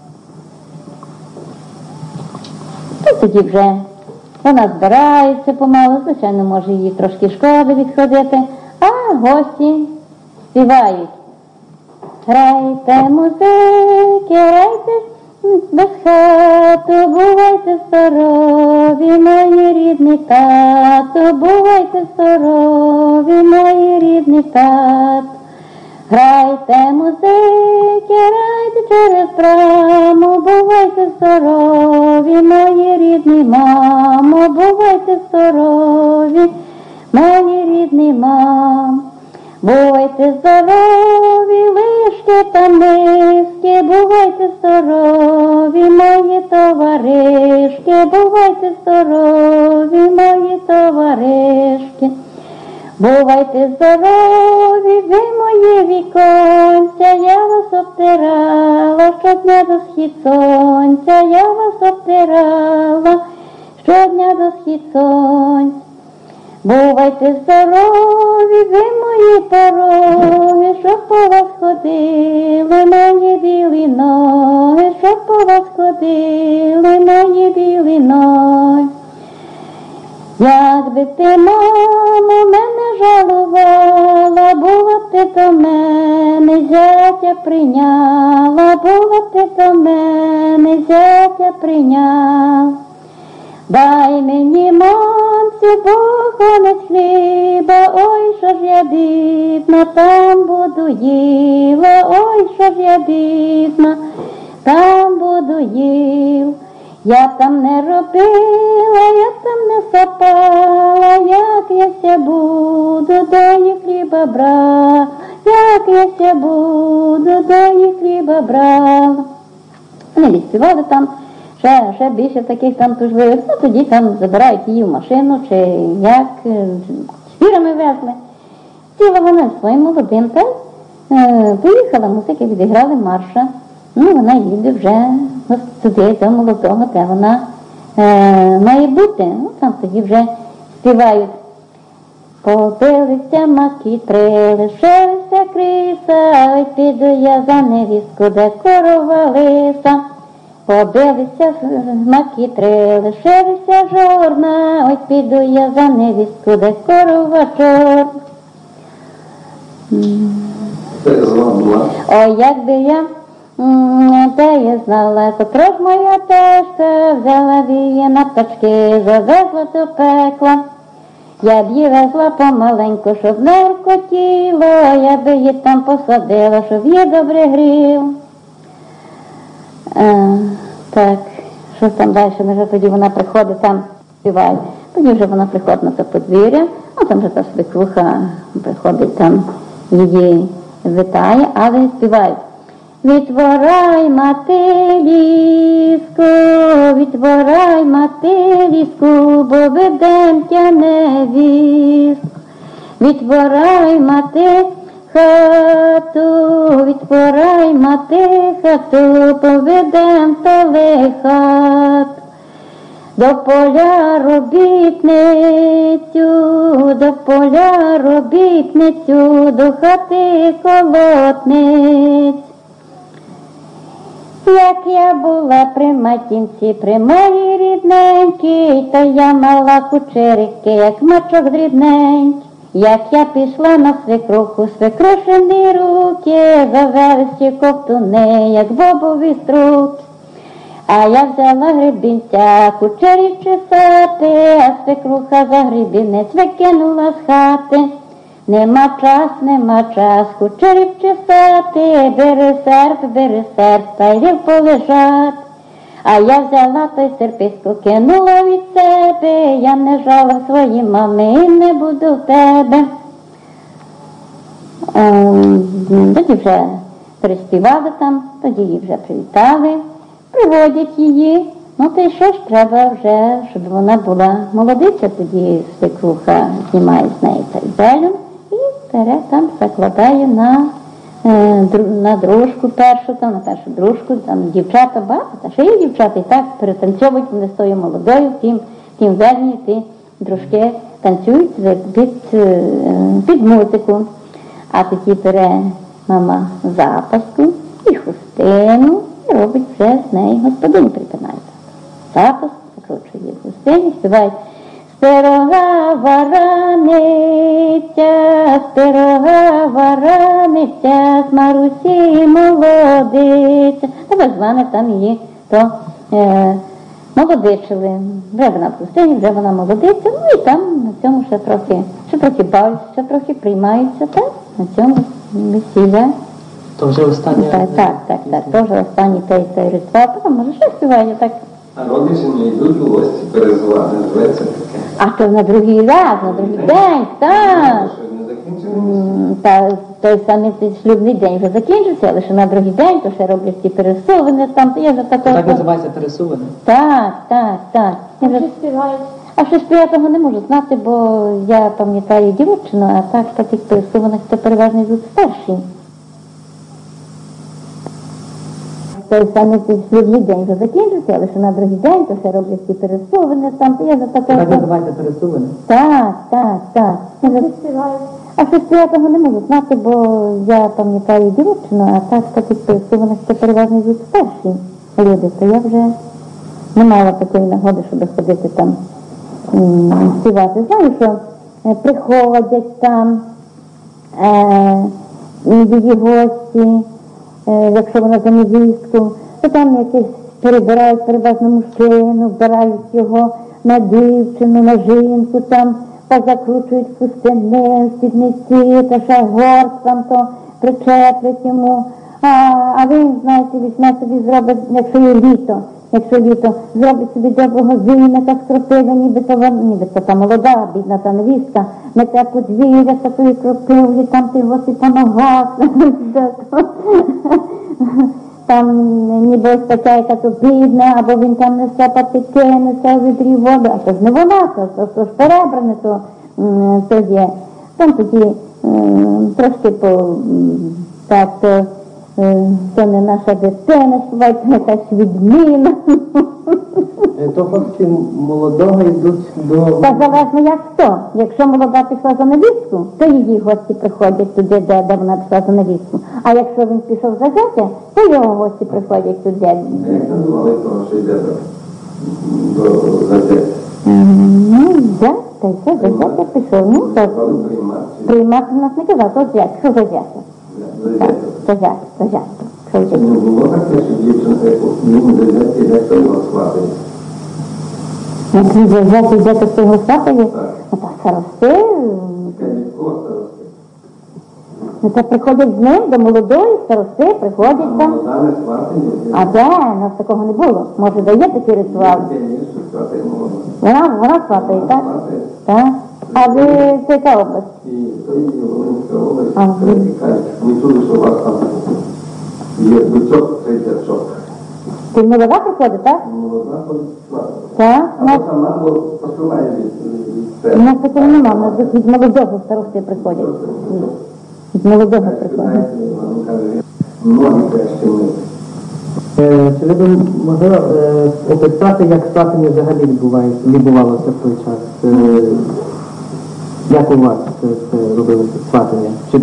І тоді вже вона збирається помалу, звичайно, може їй трошки шкода відходити, а гості співають. Грайте, музики, грайте без хату, бувайте здорові, мої рідні тату, бувайте здорові, мої рідні тату. Грайте, музики, грайте через браму, бувайте здорові, мої рідні мамо, бувайте здорові, мої рідні мам. Бувайте здорові, лишки та миски, бувайте здорові, мої товаришки, бувайте здорові, мої товаришки. Бувайте здорові, ви мої віконця, я вас обтирала щодня до схід сонця, я вас обтирала щодня до схід сонця. Бувайте здорові, ви мої пороги, щоб по вас ходили мої білі ноги, щоб по вас ходили мої білі ноги. Якби ти, мамо, мене жалувала, була б ти до мене зятя прийняла, була б ти до мене зятя прийняла. Дай мені, мамцю, буханець хліба, ой, що ж я бідна, там буду їла, ой, що ж я бідна, там буду їла. Я там не робила, я там не сапала, як я ся буду до їх хліба брала, як я ся буду до їх хліба брала. Вони відспівали там, ще більше таких там тужливих, ну тоді там забирають її в машину, чи як, шпірами везли. Сіла вона своїм молодим, та поїхала, музики відіграли марша. Ну, вона їде вже туди, до молодого, де вона має бути. Ну, там тоді вже співають. Побилися маки-три, лишилися криса, ой, піду я за невістку, де корова лиса. Побилися маки-три, лишилися жорна, ой, піду я за невістку, де корова чорна. Ой, якби я та я знала, котра ж моя теща взяла б її на птачки, завезла до пекла. Я б її везла помаленьку, щоб не ркотіло, я б її там посадила, щоб її добре грів. Так, що там далі, вже тоді вона приходить, там співає. Тоді вже вона приходить на це подвір'я, а там вже та свекруха приходить, там її вітає, але співають. Відворай, мати, ліску, відворай, мати, ліску, бо ведем тя невістку. Відворай, мати, хату, відворай, мати, хату, поведем телехату. До поля робітницю, до поля робітницю, до хати колотницю. Як я була при матінці, при моїй рідненькій, то я мала кучерики, як мачок дрібненький. Як я пішла на свекруху, свекрушені руки, завелися ковтуни, як бобові струки. А я взяла гребінця, кучерів чесати, а свекруха за гребінець викинула з хати. Нема час, кучерів чесати, бери серп, та йди полежати. А я взяла той серпиську, кинула від себе, я не жала своїй мами і не буду в тебе. Тоді вже переспівали там, тоді її вже привітали, приводять її. Ну то й що ж, треба вже, щоб вона була молодиця, тоді свекруха знімає з неї цей зелень і бере там, закладає на дружку першу, там, на першу дружку, там дівчата багато, та ще є дівчата, і так перетанцьовують вони з тою молодою, тим зелені, ті дружки танцюють під музику. А тоді бере мама запаску і хустину, і робить вже з неї господині припинається. Запаску, закручує хустині, співають «Пирога вараниця, з Марусі молодиця». Так зване там її, то молодичили. Вже вона в хустині, вже вона молодиця, ну і там на цьому ще трохи бавляться, ще трохи приймаються, так, на цьому весілля. То вже останнє. Так, то вже останній той ритуал, потім може щось співає, так. А родичі не йдуть у гості перезвати, зветься таке. А то на другий раз, на другий день, так. Що не закінчили? Та той самий шлюбний день вже закінчився, але ще на другий день, то ще роблять ті пересувини там, то я вже такого. Так називається пересуване? Так. Я вже співаю. А щось я того не можу знати, бо я пам'ятаю дівчину, а так по тих пересуванах то переважно йдуть старші. Той самий шлюбний день вже закінчився, але ще на другий день, то ще роблять ті пересувини там, то я вже такого. Так називається пересуване? Так. Я вже співаю. А щось я того не можу знати, бо я пам'ятаю дівчину, а так по тих пересуванах то переважно йдуть старші люди, то я вже не мала такої нагоди, щоб ходити там співати. Знаю, що приходять там її гості, якщо вона за невістку, то там якісь перебирають переважно мужчину, вбирають його на дівчину, на жінку, там позакручують хустини, спідниці, та ще горд там то причеплять йому. А він, знаєте, візьме собі зробить, якщо літо, зробить собі доброго віника з кропиви, нібито та молода, бідна та невістка, мете подвір'я з такої кропивлі, там ти гості по ногах, там ніби ось така, яка то бідна, або він там несе патики, несе у відрі воду, а то ж не вона, то ж перебране, то є. Там тоді трошки то не наша дитина, співає, то якась відміна. То хлопці молодого йдуть до... Та залежно як хто. Якщо молода пішла за невістку, то її гості приходять туди, де вона пішла за невістку. А якщо він пішов за зятя, то його гості приходять туди. Як називали того, що йде до зятя? Та й все, за зятя пішов. Ну, то приймати нас не казав, то зять, що за зятя? За зятя. Це не було таке, що дівчина, він до зятя йде, то його сватає. Якщо за зятя йде, то його сватає? Ну, так старости. Ну, так приходять з ним до молодої, старости, приходять там. Молода не сватає. А де? У нас такого не було. Може, дає такий ритуал? Вона сватає, так? Так. А ви це яка область? І то є Волинська область, і кажуть, ми чули, що у вас там є бичок, цей дячок. Ти молода приходить, так? Молода ходить сватає. Так. А сама посилає від У нас такого нема, у нас від молодого старости приходять. Від молодого приходять. Многі хрещені. Чи ви б могли описати, як сватання взагалі відбувалося в той час? Як у вас це робилося сватання? Чи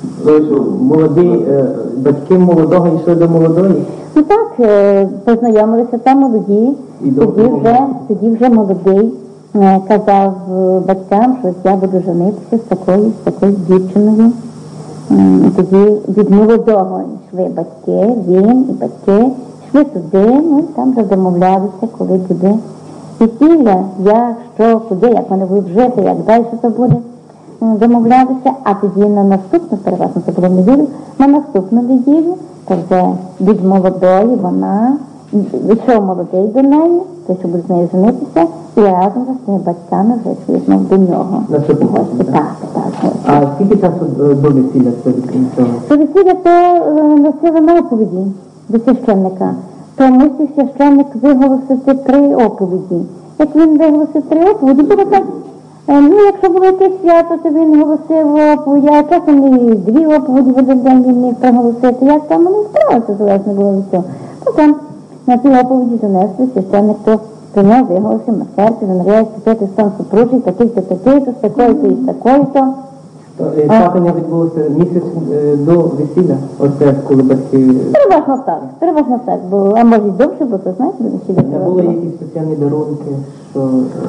молоді, батьки молодого йшли до молодої? Ну так, познайомилися там молоді, тоді вже молодий казав батькам, що я буду женитися з такою дівчиною. Тоді від молодого йшли батьки, він і батьки, йшли туди, ну і там вже домовлялися, коли буде весілля, як, що, куди, як вони будуть жити, як далі то буде. Домовлялися, а тоді на наступну, переважно це було неділю, на наступну неділю, то вже від молодої вона, йшов молодий до неї, той, що буде з нею женитися, і разом з своїми батьками вже йшли знов до нього. Наступний гості, так. А скільки часу до весілля це відкінчило? До весілля то носили на оповіді до священника. То мусив священник виголосити 3 оповіді. Як він виголосив 3 оповіді, було так. Ну, якщо було якесь свято, то він голосив оповіді, а часом і 2 оповіді в один день він міг проголосити. Як там воно справилося, залежно було від цього. То там на ті оповіді занесли священник, то про нього виголосив на серці, замовляє святити стан супружий, такий-то, такий-то, з такою-то і з такою-то. Сватання відбулося місяць до весілля? Оце коли батьки... Переважно так, бо, а може й довше, бо то знаєте, до весілля. Не було якісь спеціальні дарунки, що...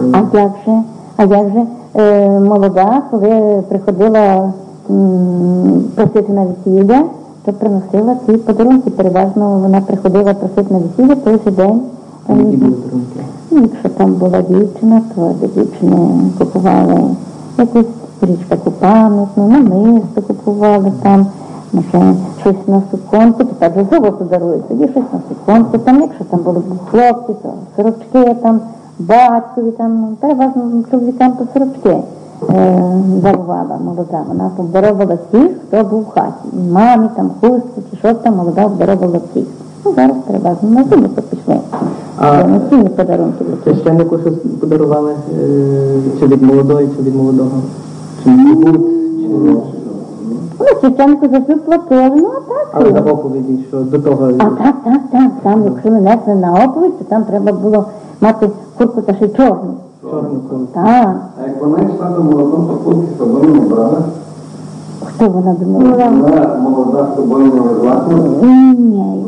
А як же молода, коли приходила просити на весілля, то приносила ці подарунки. Переважно вона приходила просити на весілля той же день. Які були подарунки? Якщо там була дівчина, то до дівчини купували якусь річ таку пам'ятну, намисто купували там, Ще щось на суконку, тепер вже золото дарують, тоді щось на суконку, там, якщо там були хлопці, то сорочки там, батькові там, переважно чоловікам то сорочки дарувала молода. Вона обдаровувала всіх, хто був в хаті. І мамі там хустку, чи щось там молода обдаровувала всіх. Ну, зараз переважно на зуби пішли. На цінні подарунки. Священнику щось подарували, чи від молодої, чи від молодого? Чи Ну, священнику за шлюб платили, ну а так. але на оповіді, що до того... А так. Там, якщо не несли на оповідь, то там треба було мати куртку та ще й чорну. Чорну куртку. Так. А як вона йшла до молодого, то куртки з собою не брала? Хто вона думала? Вона молода з собою не везла? Ні,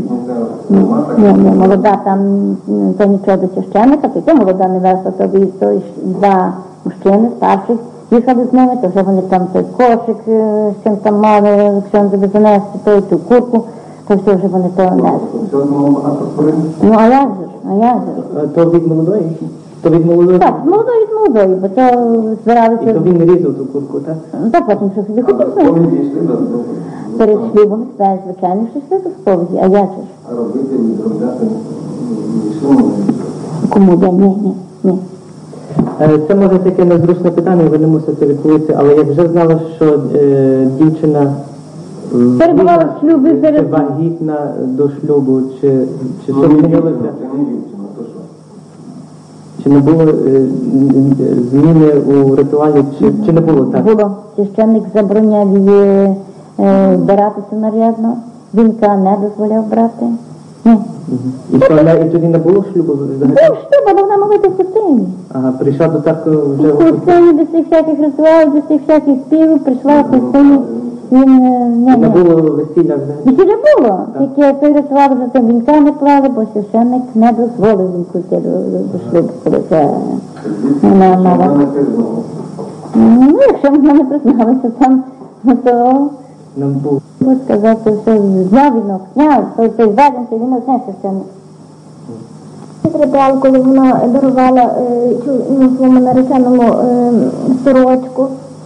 молода там, то нічого до священника, то молода невеста, то два мужчини старших їхали з ними, то вже вони там той кошик, чим там мали, якщо він буде занести, то і ту куртку, то все вже вони то несли. Все одно багато спорин? Ну, а як же? То від молодої? То від молодої? Так, з молодої, бо то збиралися... І то він різав ту куртку, так? Та потім що собі хотів. Сповіді йшли до Перед шлюбом, звичайно, що йшли до сповіді, а як же ж? А робити, відробляти не йшли молоді? Кому? Я? Ні. Це може таке незручне питання, ви не мусите відповісти, але як вже знала, що дівчина Перебувала в шлюбі чи перед... вагітна до шлюбу, чи що змінилося? Це не дівчина, то що? Чи не було зміни у ритуалі, чи не було так? Було. Священник забороняв її вбиратися нарядно, вінка не дозволяв брати. Ні. І що, і тоді не було шлюбу взагалі? Був шлюб, але вона молити в пустині. Ага, прийшла до церкви вже... В пустині, без цих всяких ритуалів, без цих всяких співів, прийшла в пустині. Він, Не було весілля взагалі? Весілля було, тільки той ритуал за тим вінка не клали, бо священник не дозволив вінку йти до шлюбу, коли це вона мала. Ну, якщо вона не призналася там, то Нам був. сказати, що зняв вінок, той зведен, той вінок зняв священник. Ритуал, коли вона дарувала своєму нареченому сорочку.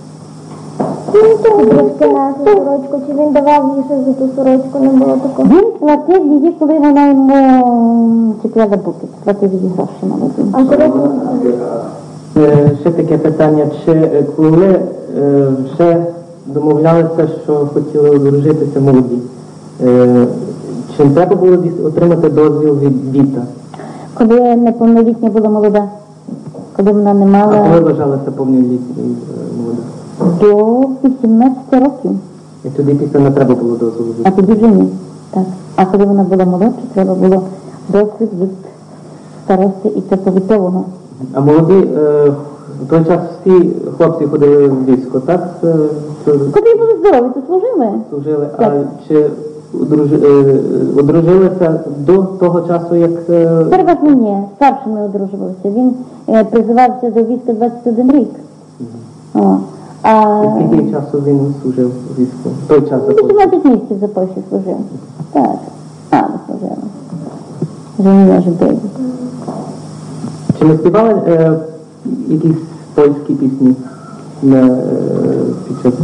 Трошки на сорочку, чи він давав їй щось за ту сорочку, не було такого? Він платив її, коли вона йому чіпляла буки, платив її гроші на воду. А коли Ще таке питання, чи коли вже домовлялися, що хотіли одружитися молоді, чи не треба було отримати дозвіл від діта? Коли неповнолітня була молода, коли вона не А коли мала вважалася повнолітньою молода? до 18 років, І тоді після не треба було дозволу а від тоді вже ні. Так. А коли вона була молодша, треба було досвід від старости і церковітового. А молоді, в той час всі хлопці ходили в військо, так? Коли були здорові, то служили. Служили, а Так. чи одружилися до того часу, як... Переважно ні, старшими одружувалися. Він призивався до війська 21 рік. О. А Скільки часу він служив у війську? В той час за Польщу? 18 місяців за Польщу служив. Так, не служила. Женила жидів. Чи не співали якісь польські пісні під час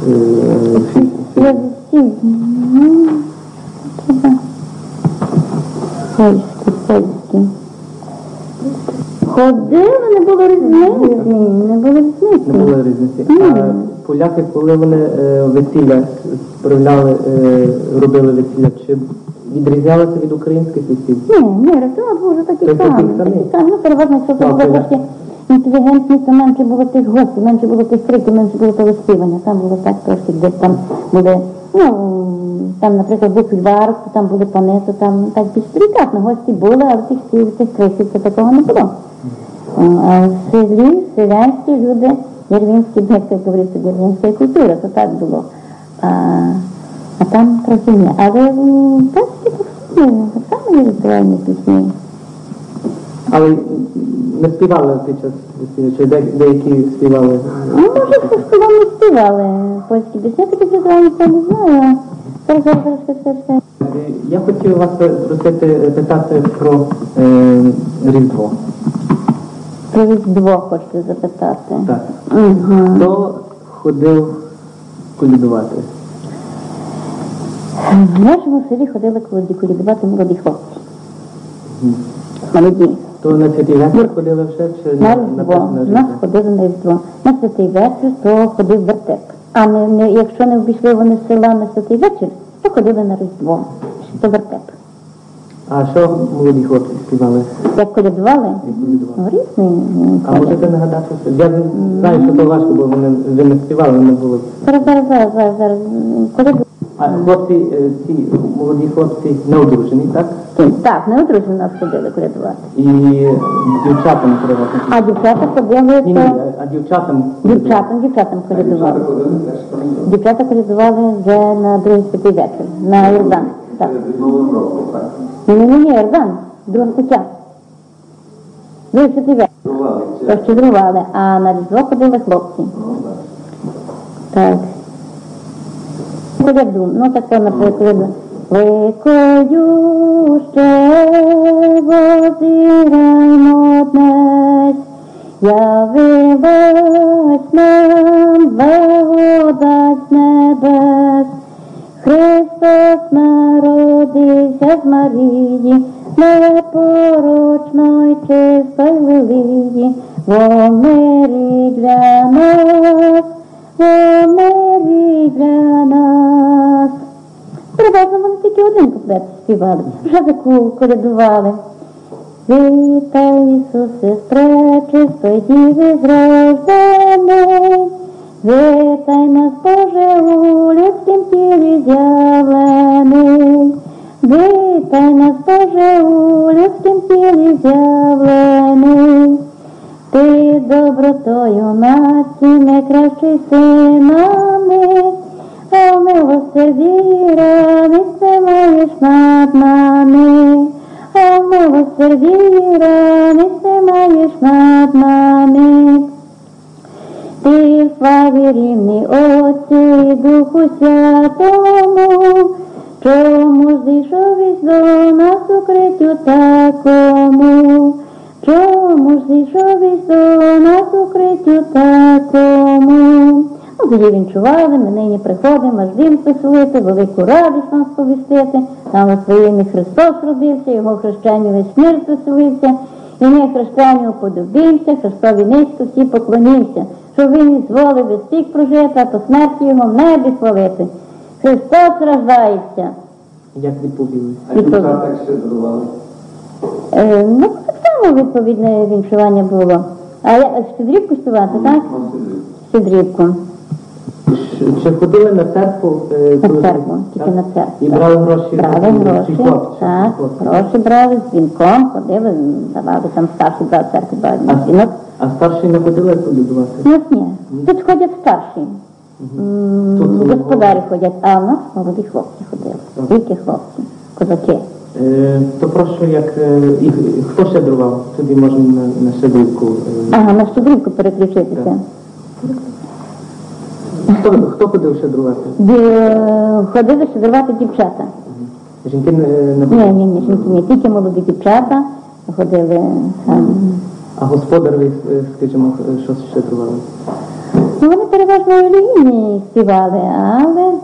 Я всі, польські. Ходили, не було різниці, не було різниці. не було різниці? А поляки, коли вони весілля справляли, робили весілля, чи відрізнялися від українських весіль? Ні, ритуал був вже такий Тобто самий. такий самий? Такий самий. Ну, переважно, якщо це було трошки інтелігентні, то менше було тих гостей, менше було тих криків, менше було того співання. Там було так трошки, десь там були, там, наприклад, був фільварок, то там були пани, то там так більш делікатно гості були, але тих співів, тих криків, то такого не було. А в селі, селянські люди, деревінські, як говориться, деревінська культура, то так було. А там трохи ні. Але так само є ритуальні пісні. Але не співали під час весілля, чи деякі співали? Ну, може, що вам не співали польські пісні, такі ритуальні, я не знаю. Зараз. Я хотів вас просити питати про Різдво. Про Різдво хочете запитати. Так. Угу. Хто ходив колядувати? В нашому селі ходили колядувати молоді хлопці. Молоді. То на святий вечір ходили вже? Чи На Різдво. Нас ходили на Різдво. На святий вечір то ходив вертеп. А якщо не обійшли вони з села на святий вечір, то ходили на Різдво. То вертеп. А що молоді хлопці співали? Як колядували? Ну, різні. А можете нагадати? Я знаю, що то важко, бо ви не співали, вони були. Зараз. Колядували. А хлопці, ці молоді хлопці не одружені, так? Так, не одружені нас ходили колядувати. І дівчатам переважно. А дівчата ходили, Ні, а дівчатам колядували. Дівчата колядували вже на другий святий вечір, на Йордан. Так. Ні, Йордан, друга путя. Другий святий вечір. То щедрували, а на Різдво ходили хлопці. Так. Коляду, ну так, наприклад, Великою возираймо днес, явилась нам благодать з небес. Христос народився з Марії, непорочної чистої лилії, во мирі для нас, во мирі для нас. Переважно вони тільки один куплет співали, вже таку колядували. Вітай, Ісусе, з пречистої діви зрождений, вітай нас, Боже, у людськім тілі з'явлений, вітай нас, Боже, у людськім тілі з'явлений. Ти добротою нації найкращий синами, а в милосерді раниться маєш над нами, а в милосерді раниться маєш над нами. Ти в славі рівний Отцю і Духу Святому, чому ж зійшов із до нас укриттю такому, чому ж зійшов із до нас укриттю такому. Тоді вінчували, ми нині приходимо, аж Дім веселити, велику радість вам сповістити. Там у своїм Христос родився, його хрещенню весь мир веселився, і ми хрещенню уподобився, Христові низько всі поклонімся, щоб він ізволив весь вік прожити, а по смерті його в небі хвалити. Христос рождається. Як відповіли? А дівчата як щедрували? Ну, так само відповідне вінчування було. А щедрівку співати, так? Щедрівку. Чи ходили на церкву? На церкву, тільки на церкву. І брали гроші? Брали гроші, так, гроші брали, з вінком ходили, давали там старші брали церкву, брали вінок. А старші не ходили колядувати? Нас ні. Тут ходять старші. Господарі ходять, а в нас молоді хлопці ходили. Тільки хлопці, козаки. То прошу, хто щедрував? Тоді можемо на щедрівку. Ага, на щедрівку переключитися. Хто ходив щедрувати? Ходили щедрувати дівчата. Жінки не Ні, жінки ні, тільки молоді дівчата ходили. А господар, ви, скажімо, що щедрували? Ну, вони переважно релігійні співали, але...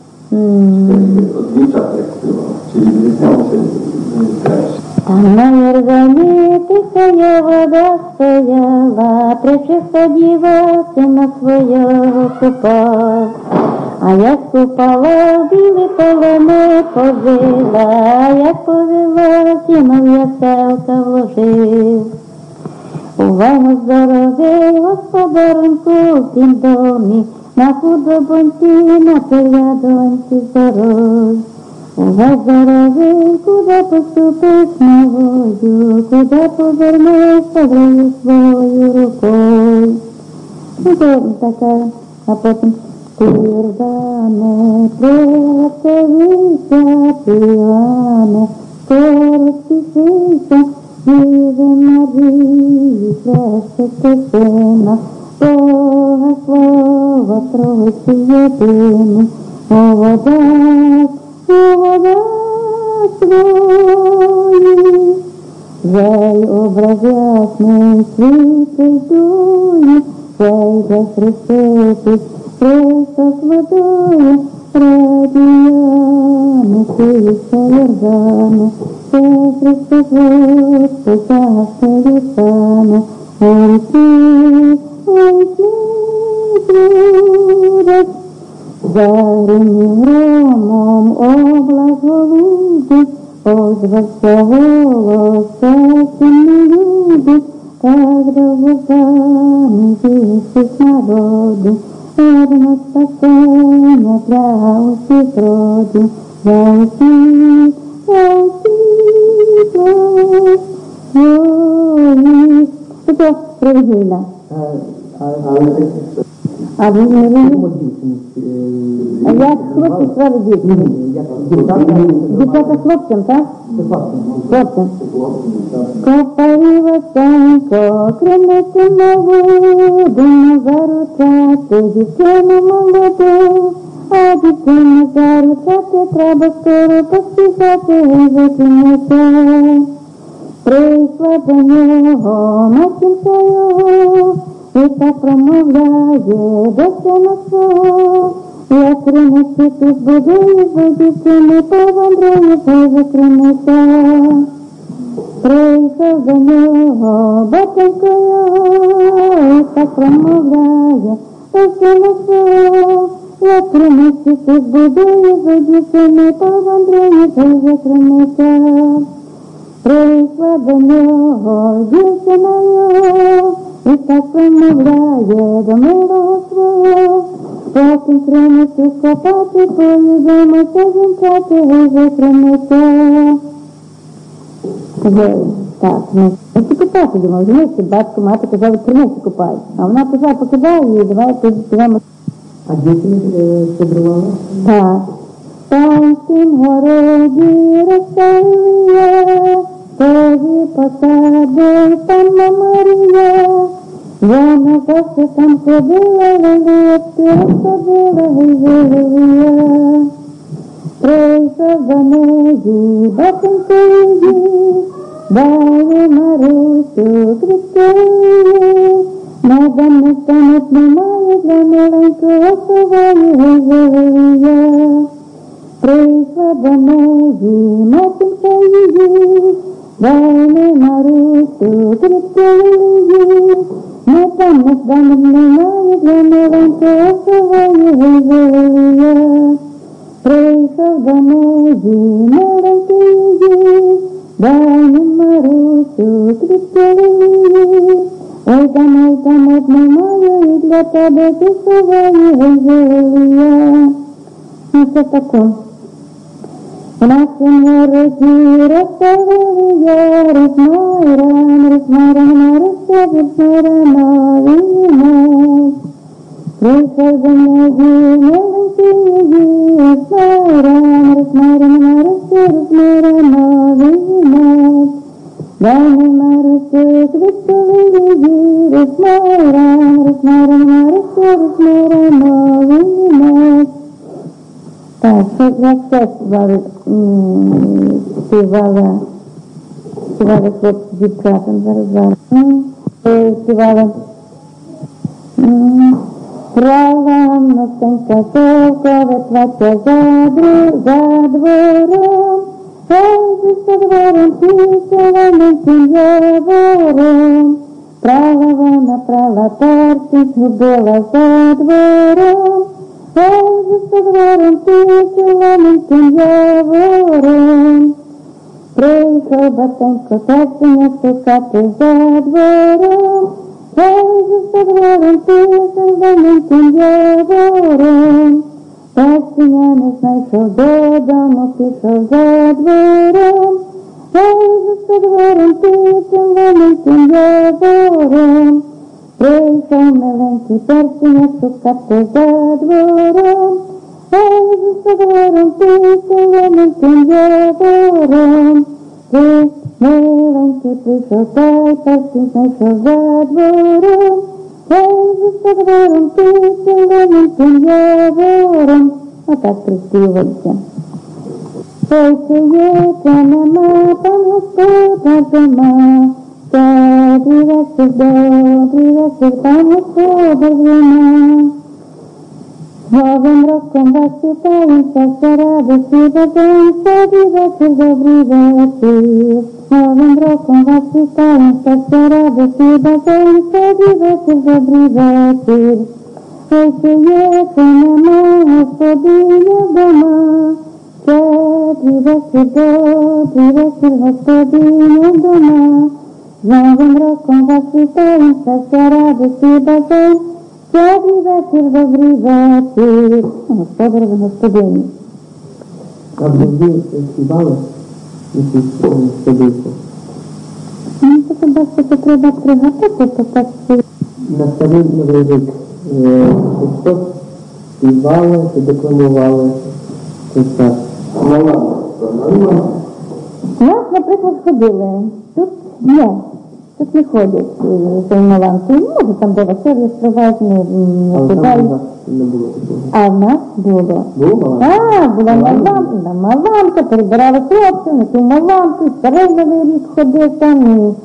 Дівчата як співали? Чи відрізнялося краще? Там на Йордані тихая вода стояла, пречиста діва сина свого купав. А як купала, білий полони повила, а як повела, сіно в яселка вложив. Уваймо здоровий, господароньку в тім домі, на худобоньці, на телядоньці здоров. Увай здоровий, куди поступиш новою, куди повернеш доброю свою рукою. І така, а потім Йордане, приласкавися, Іоанне, розпишися, Діви Марії, хрестити сина, Бога слова Тройці єдині, у водах свої. Зай образ ясний світий дує, зай де хреститись, Христос водою, радія напиється Йордану, все Христос спасає Пана, ой ти, чудес, зарені громом облаголудить, озвався голос, серцем не любить, так довгожданий Ісус народу, одно спасення для усіх родів, за усіх, ой, це релігійна. А ви не а як хлопці справи дівчини? Дівчата хлопцям, так? Хлопцям. Копаріва санько, креметься на воду, на заручати дівчину молоду. А дівчину заручати треба скоро поспішати і закинути. Прийшла до нього матінка його, і так промовляє до сина свого. Як криметься ти збудуєш, бо дівчини повандрує, хай закриметься. Прийшов до нього батенько його, і так промовляє до сина свого. Як криметься ти збудуєш, бо дівчини повандрує, хай закриметься. Прийшла до нього дівчина його, і так промовляє до милого свого. Потім криметься скопати, поїдемося жінкати, і закриметься. Так, ці купати, думав, жінці, батько, мати казали, криметься купають. А вона казала, покидає її, давай підемо. А діти подривали? Так. Там в тім городі розставили, тоді посадив панна Марія. Вона завжди там ходила, лилипки розсадила і вилила. Прийшов до неї батенько її, дали Марусю квітки. Медом не стануть, немає для маленького сової вилила. Прийшла до неї матінка її, дали Марусю квітки її. Медом не стануть, немає для маленького сової вилила. Прийшов до неї маленький її, дали Марусю квітки її. Ой, там немає і для тебе ти сової вилила. Ну, що таке? В нашому городі розставили я, розмайрам, війна. Прийшов до неї маленький її, розмайрам, війна. Дай Марусю квіткові її, розмайрам, війна. Так, як все співали хлопці з дівчатам, зараз. Співали. Права носенька совкове плаття за двором, ой, за двором пішла явором. Права вона прала перці, згубила за двором, ой, за двором пішла явором. Прийшов батенько персеня стукати за двором, ой, за двором пішла явором. Персеня не знайшов додому, пішов за двором, ой, за двором пішла явором. Прийшов миленький персеня стукати за двором, ой, за двором пішла явором. Миленький прийшов, та й персень знайшов за двором, ой, за двором пішла явором. Отак приспівується. Ой, чується, нема там Господа дома, добрий вечір, там Господа вдома. Новим роком вітаємося, все радості бажаємося, добрий вечір, добрий вечір. З Новим роком вас вітаємося, все радості бажаємося, добрий вечір, добрий вечір. Ой, чи є, чи нема, Господиня дома. Добрий вечір, Господиня дома. З Новим роком вас вітаємося, все радості бажаємося. Добрий вечір, добрий вечір. Господар ви Господині. А ви співали якусь сподівку? Ну, то бачите, що треба пригадати, то так На старий Новий рік що співали чи декламували концерт? нас, наприклад, ходили. Тут не ходять за Маланкою. Може, там де веселі співають, А не там у співають. вас не було такого? А в нас було. Було Маланка? Так, була Маланка, перебирали хлопців, на ту Маланку, старий Новий рік ходив там,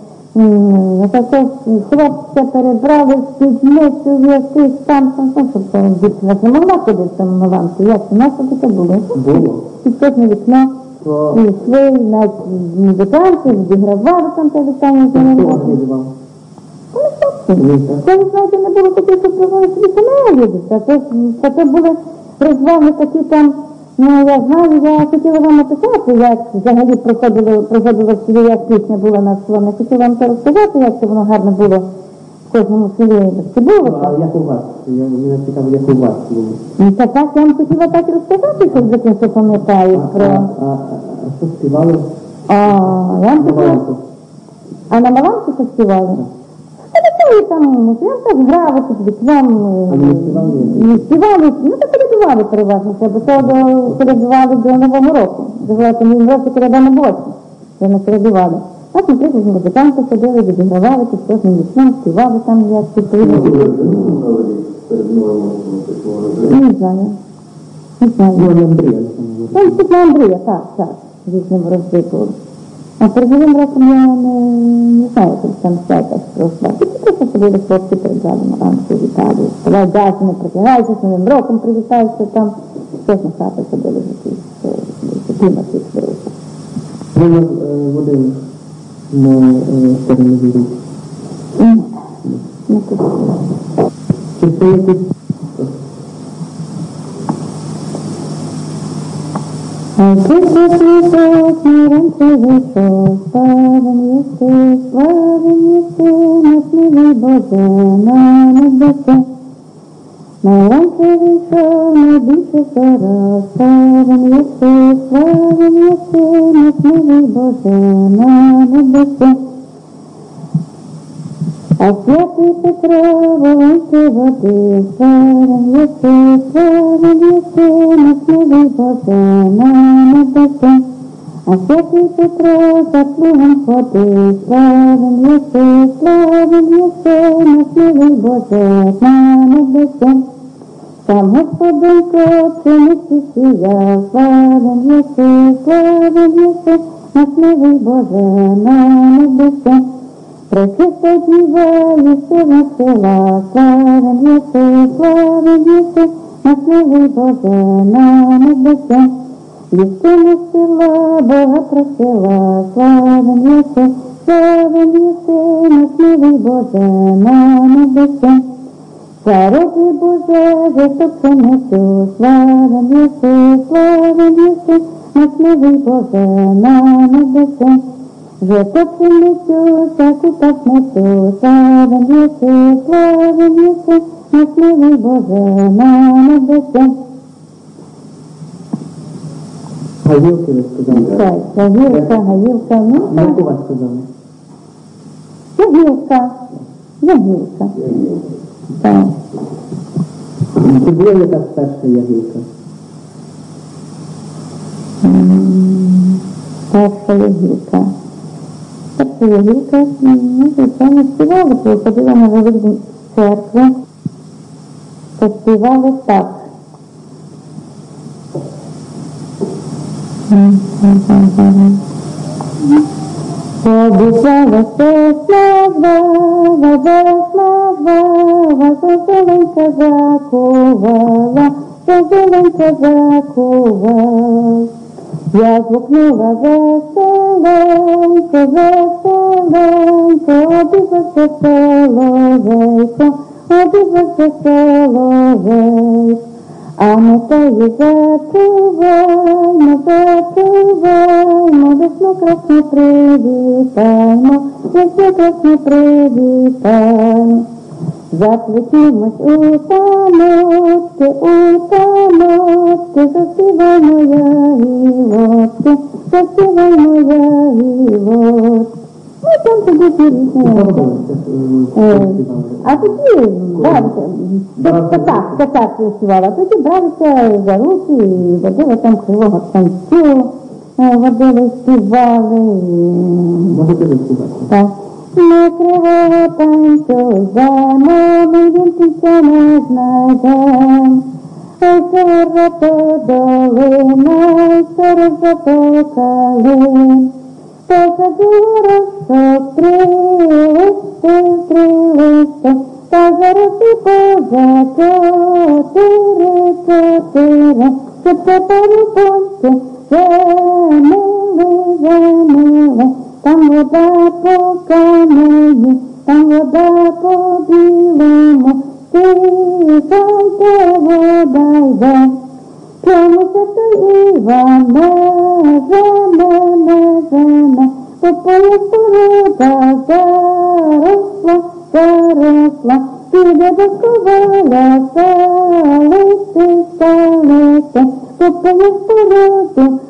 хлопця перебрали з підмицю, якийсь там, щоб дівчина не могла ходити там Маланку. Як у нас таке було? Було. Підкотне вікно. І йшли, навіть музиканти, відігравали там те вітання за ним. Хто відбував? Це, знаєте, не було таких, що привели собі самі любиться. Це були розваги такі там, я знаю, я хотіла вам написати, як взагалі проходило в селі, як пісня була на село. Не хотіла вам це розказати, як це воно гарно було в кожному селі. Це було А як у вас? Мене цікаво, як у вас було. так, я вам хотіла так і розказати, щоб за тим, що пам'ятаю про... А що співали? Я вам хотіла... Маланку. А на Маланку поспівали? Там так грали під вікном. А не співали? Не співали, так перебивали переважно, бо то перебивали до Нового року. Називається Новим році перебивали на боці, де ми перебивали. Так, наприклад, музиканти ходили, відігравали під кожним вікном, співали там, як відповідно. Не знаю. Андрія. Там Світла Андрія, так, звісно, розвитку. А перед Новим роком я не знаю, як там всяка просто. Просто ходили хлопці перед залом ранку, вітали. Сказали, дякую, не притягайся, з Новим роком привітаюся там. Щось на хати ходили в якийсь клімат відкрився. Ви нас водили на старий Новий рік? Не тут. Чи це якийсь... А ти світок миром ти вийшов, славен єси, насмілий Боже, на небеса. На ранці вийшов найбільше зараз, славен єси, насмілий Боже, на небеса. А святий Петро волоньки води, славен єси, насмілий Боже, на небеса. А святий Петро заслугам ходи, славен єси, насмілий Боже, на небеса. Сам Господинко пшениці сіяв, славен єси, насмілий Боже, на небеса. Пречиста діва, єси села, славен єси, насмілий Боже, на небеса. Лістина села, Бога просила, славен єси, насмілий Боже, на небеса. Царови Боже, жито пшеницю, славен єси, насмілий Боже, на небеса. Жито пшеницю, всяку пасницю, славен єси, насмілий Боже, на небеса. Гаїлки ви сказали? Так, гаїлка, ну Як у вас сказали? ягілка. Так. Чи була якась перша ягілка? Перша ягілка, звичайно, співали, ходила на велику церкву, поспівали так. Побіжала сосна звала, зеленька закувала, зеленька закував. Я звукнула веселенько, веселенько, обізвався соловейко, обізвався соловейко. А ми тої затуваймо, затуваймо, весну красну привітаймо, весну красну привітаймо. Заплетімось у таночки, заспіваймо ягідки, заспіваймо ягідки. Ну, там тоді пірісні. А тоді бралися, так співала, тоді бралися за руки і водили там кривого танцю, водили, співали. Можете співати? Так. На кривого танцю за нами він кінця не знайдем. Ой, сирота долина, ой, сирота калин. Посаду росок, трилисти, та зароси поза чотири, щоб тепер поньки замили. Там вода по камені, там вода по білому, тихонько вода йде. Чомуся той Іван не попоє вода заросла, піде до коваля салити, попоє воду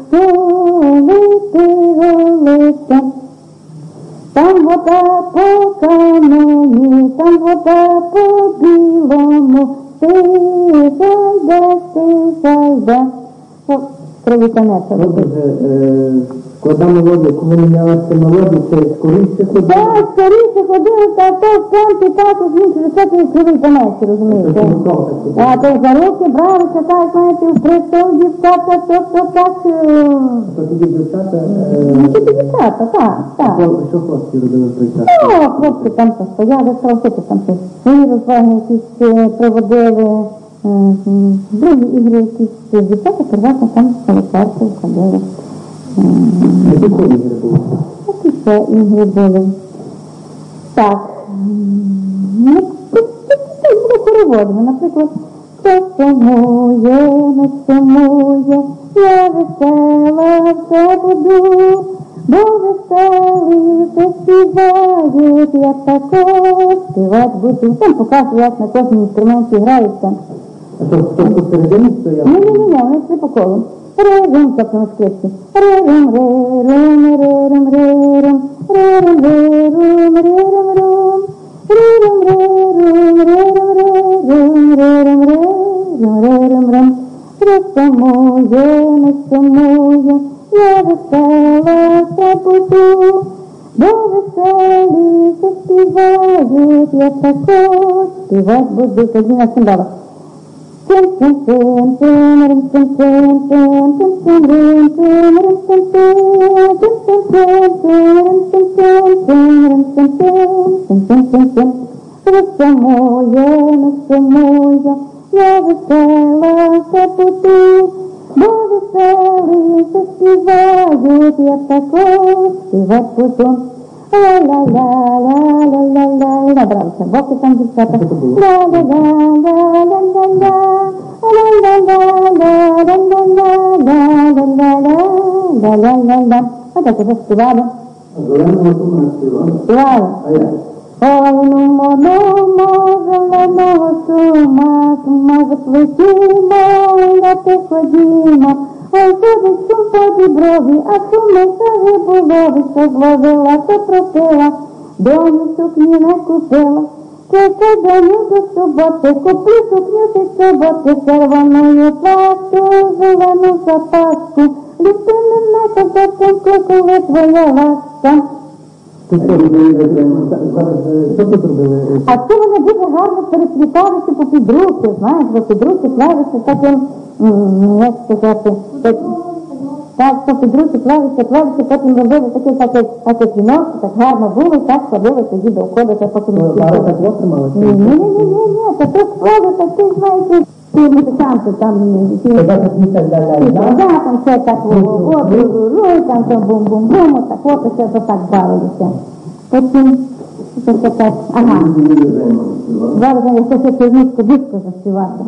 голити. Там вода по камені, там вода по білому, ти зайде. Привітанець. Добре, складна мелодія, коли мінялася мелодія, це скоріше ходили? Так, скоріше ходили, та то сонці також він через це привітанець, розумієте? А то за руки бралися, так, знаєте, у престол дівчата, то так... То тоді дівчата? Тоді дівчата, так. Що хлопці робили в той час? Ну, хлопці там постояли, трохи там свої розваги якісь проводили, другі ігри якісь, дівчата переважно там солоцарки ходили. Які ігри були? Які ще ігри були? Так, ну, було хороводами, наприклад, «Хто сумує, не сумує, я весела все буду, бо веселі все співають, я також співати буду». Там показує, як на кожному інструменті граються. А то посередині стояв? Ні, вони все по колу. Рерум, тобто на скрипці. Рерум, рерум, рерум, рерум, рерум, рерум, рерум, рерум. Рерум, рерум, рерум, рерум, рерум, рерум, рерум, рерум. Сумує, не сумує, я весела все буду, бо веселі все співають, я також співати буду. Тоді на цимбалах. Сумує, не сумує, я весела все буду, бо веселі все співають, я також співати буду. Ла-ла-ла-ла-ла-ла-ла. Набралися боки там дівчата. Ла-ла-ла-ла-ла-ла-ла. Ла-ла-ла-ла-ла-ла-ла-ла-ла-ла-ла-ла. Отак вже співали. Зеленого сума співали? Співали. А як? Ой, ну, зеленого сума заплетімо, на ти ходімо. Ой, ходить шум по діброві, а суми все риболові, що зловила, то пропила, доню сукні не купила. Чекай доню до суботи, куплю сукню ти суботи, червоною пласту, зелену запаску, люби мене козаченько, коли твоя ласка. Що тут робили? А це вони дуже гарно перепліталися по підруки, знаєш, бо підруки плавися таким, як сказати, так, по підруки плавися, потім робили таке кіно, так гарно було, так ходили тоді довкола, та потім... Зараз так ло трималося? Ні, та тут склали такі, знаєте, ті музиканти там, там все так, там бум-бум-бум, так от, все так бавилися. Потім, це так, ага. Зараз я все черничку диско заспівати,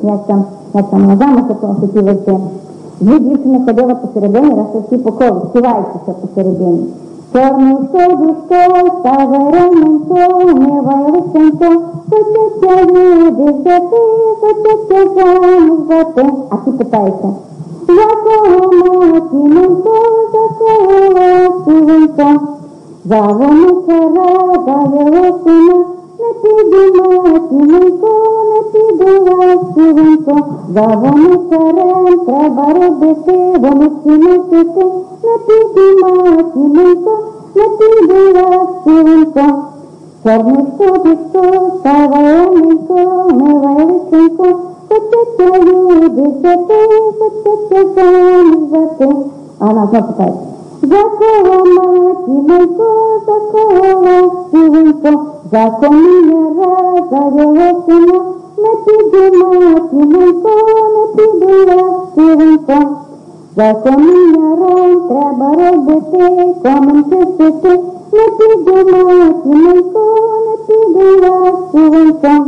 як там на замок такого хотіли йти. Дві дівчини ходили посередині, раз всі по колу, співаючися посередині. Чорний садушко, ставай раненько, умивай лисенько, хочеться люди взяти, хочеться замуж взяти. А ті питаються, за кого матіненько, за кого ласівенько, за воничара, за його сина, не піду матіненько, не піду ласівенько, за воничарем треба робити, воничі носити, не піду матіненько, не піду ласівенько. Чорний садочко, ставай раненько, умивай лисенько, хочеться люди взяти, хочеться замуж взяти. А вона знов питає, за кого матіненько, за кого ласівенько, за коміняра, за його сина, не піду матіненько, не піду ласівенько. За коміняром треба робити, комін чистити, не піду матіненько, не піду ласівенько.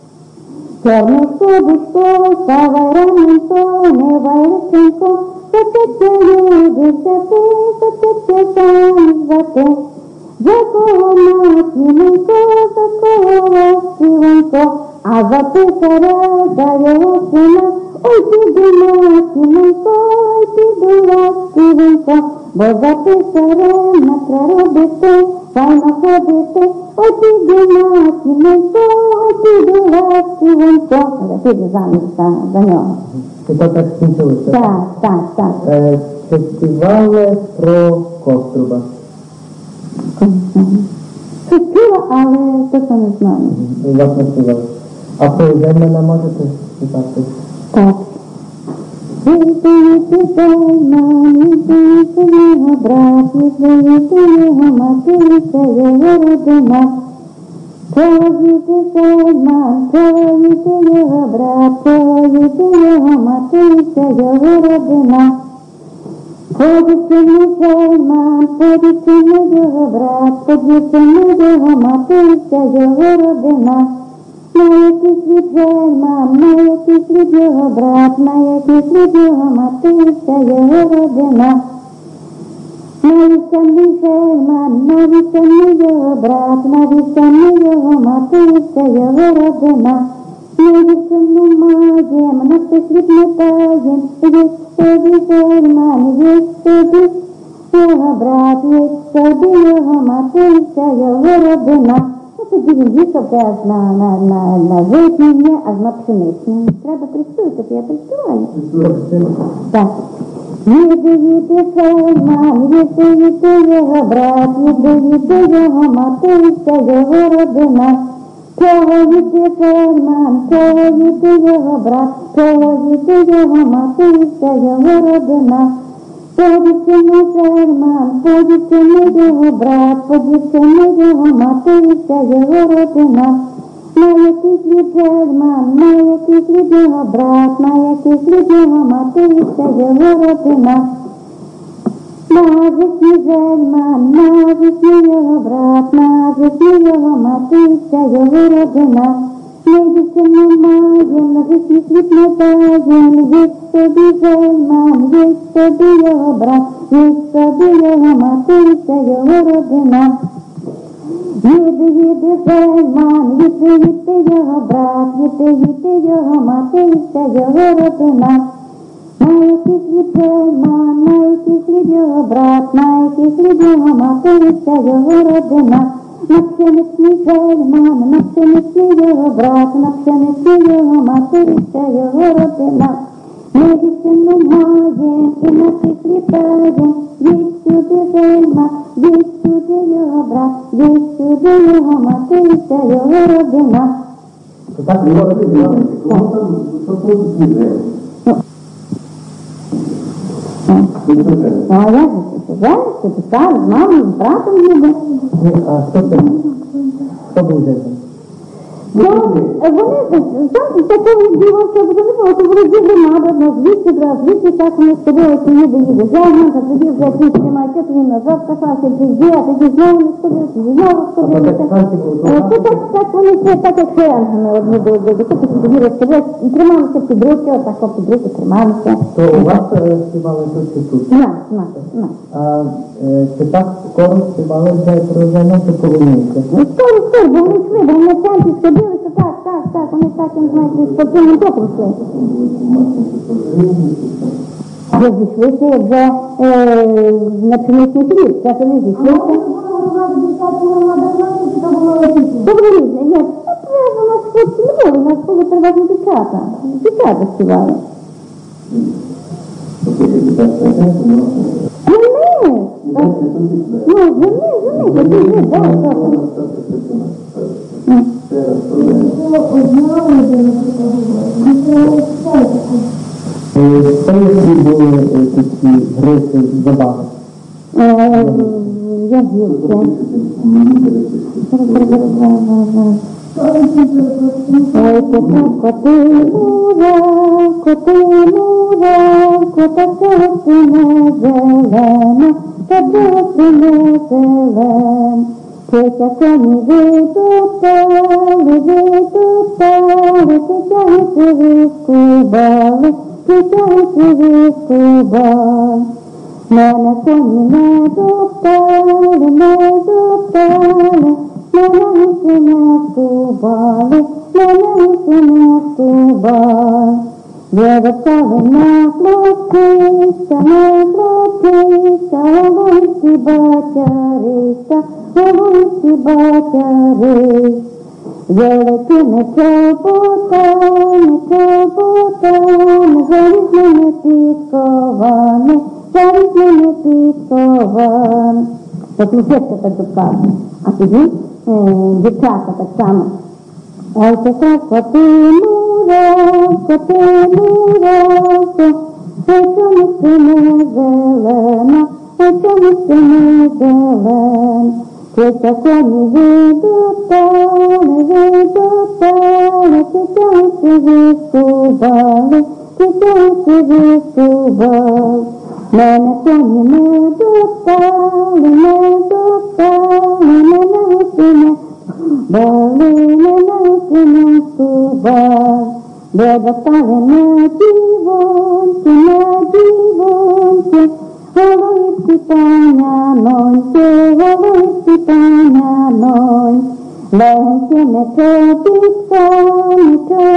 Чорний садочко, ставай раненько, умивай лисенько, хочеться люди взяти, хочеться замуж взяти. За кого матіненько, за кого ласівенько, а за писаря, за його сина, ой, піду матіненько, ой, піду ласівенько, бо за писарем не треба робити, файно ходити, ой, піду матіненько, ой, піду ласівенько. Піду заміж за нього. І то так скінчилося? Так. Чи співали про Коструба? Чула, але точно не знаю. У вас не співали. А про Євгена можете співати? Так. Їздуєте займа, їздуєте його брат, їздуєте його матуся, його родина. Поїде займа, поїде його брат, поїде його матуся, його родина. Подівчину займа, подівчину його брат, подівчину його матуся, його родина. На який світ займа, на який світ його брат, на який світ його матуся, його родина. Навіщаний займа, навіщаний його брат, навіщаний його матуся, його родина. Навіщану маєм, на цей світ не таєм, є собі займа, є собі його брат, є собі його матуся, його родина. Тоді він їхав теж на житнє, аж на пшеничне. Треба приспівати, то я приспіваю. Так. Їде займа, їде його брат, їде його матуся, його родина. Поїде займа, поїде його брат, поїде його матуся, його родина. Подівчину займа, подівчину його брат, подівчину його матуся, його родина. На який світ займа, на який світ його брат, на який світ його матуся, його родина. На весні займа, на весні його брат, на весні його матуся, його родина. Не дівчину маєм, на весні світ не таєм, є собі займа, є собі його брат, є собі його матуся, його родина. Їде займа, їде його брат, їде його матуся, його родина. На який світ займа, на який світ його брат, на який світ його матуся, його родина. На пшеничній займа, на пшеничній його брат, на пшеничній його матуся, його родина. Не дівчину маєм, і на цей світ таєм, їдь сюди займа, їдь сюди його брат, їдь сюди його матуся, його родина. Так, не можна співати. А я вже писав, з мамою, з братом їде. А хто це? Хто був жити? Вони там такого діла, що не було, то вроді громада, нас звідси так вони сходили, чи не доїде зайняти, а тоді вже якийсь тримають, то він назад катався, прийде, а тоді знову не сходилися, знову сходилися. Так вони все так, як шеренгами одні до тоді розходилися, і трималися під руки, отак під руки трималися. То у вас співали тут і тут? На. А чи так скоро співали вже про зайняття полуниці? Скоро, бо вони йшли, бо вони на центрі сходилися, так, вони так, я не знаю, спортивним кроком йшли. Як зійшлися, як вже на пшеничний хліб, так вони зійшлися. Це було різне, ні, у нас хлопці не було, у нас були переважно дівчата. Дівчата співали. Жени, Це які були такі грики забави? Я вірте. Ой, коти мура, кота сине зелена, кота сине зелена. Тетя коні витоптали, тетяниці вискубали, Мене коні не топтали, мене гуси не скубали, Вивертали на хлопця, Волинські батяриська, Великими чоботами, залізними підковами, Так місцевка так доказує. А тоді дівчата так само. Ой, така коти мурашко, ой, чому ти не зелена, Тетя коні видоптали, тетянці вискубали, Мене коні не доптали, мене гуси не скубали, Де достали на дівоньки, Голубці паняноньки, Легенькими чобітками,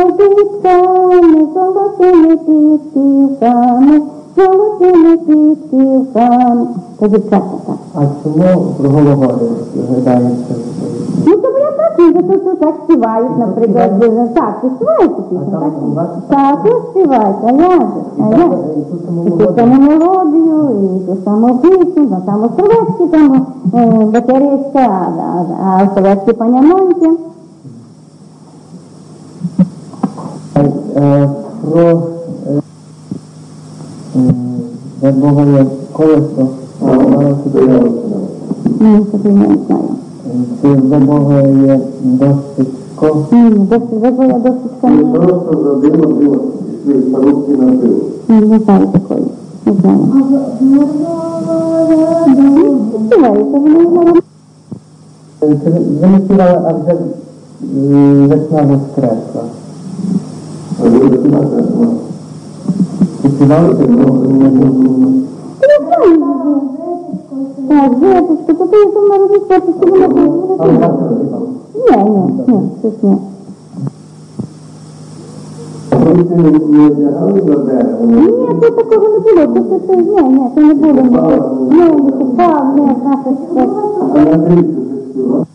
золотими підківками. Та дівчата так. А чому про Гологори згадається? Ну, тому я так, тут так співають, наприклад. Так, ти співаєш пісню, так? Так, я співаю, а я же. І ту саму мелодію, і ту саму пісню, ту саму совєтські, там батарейська, а совєтські паняноньки. Про як Богові колесо, Тобі не знаю. Чи за Бога є досвідко? За Бога досвідко не Просто зробило біло, пішли парубки на пиво. Не знаю такої. Не знаю. Співається, вони не знаю. Ви не співали, а вже весна воскресла. А ви документа? І співали це? Так, Зеточка, то ти їх там народився, то ти вона була. А у вас не співали? Ні, щось ні. Поліція не одягали на дерево? Ні, тут такого не було, це не було. Ні, не купав, не, знаєш, А на дрібці це співав?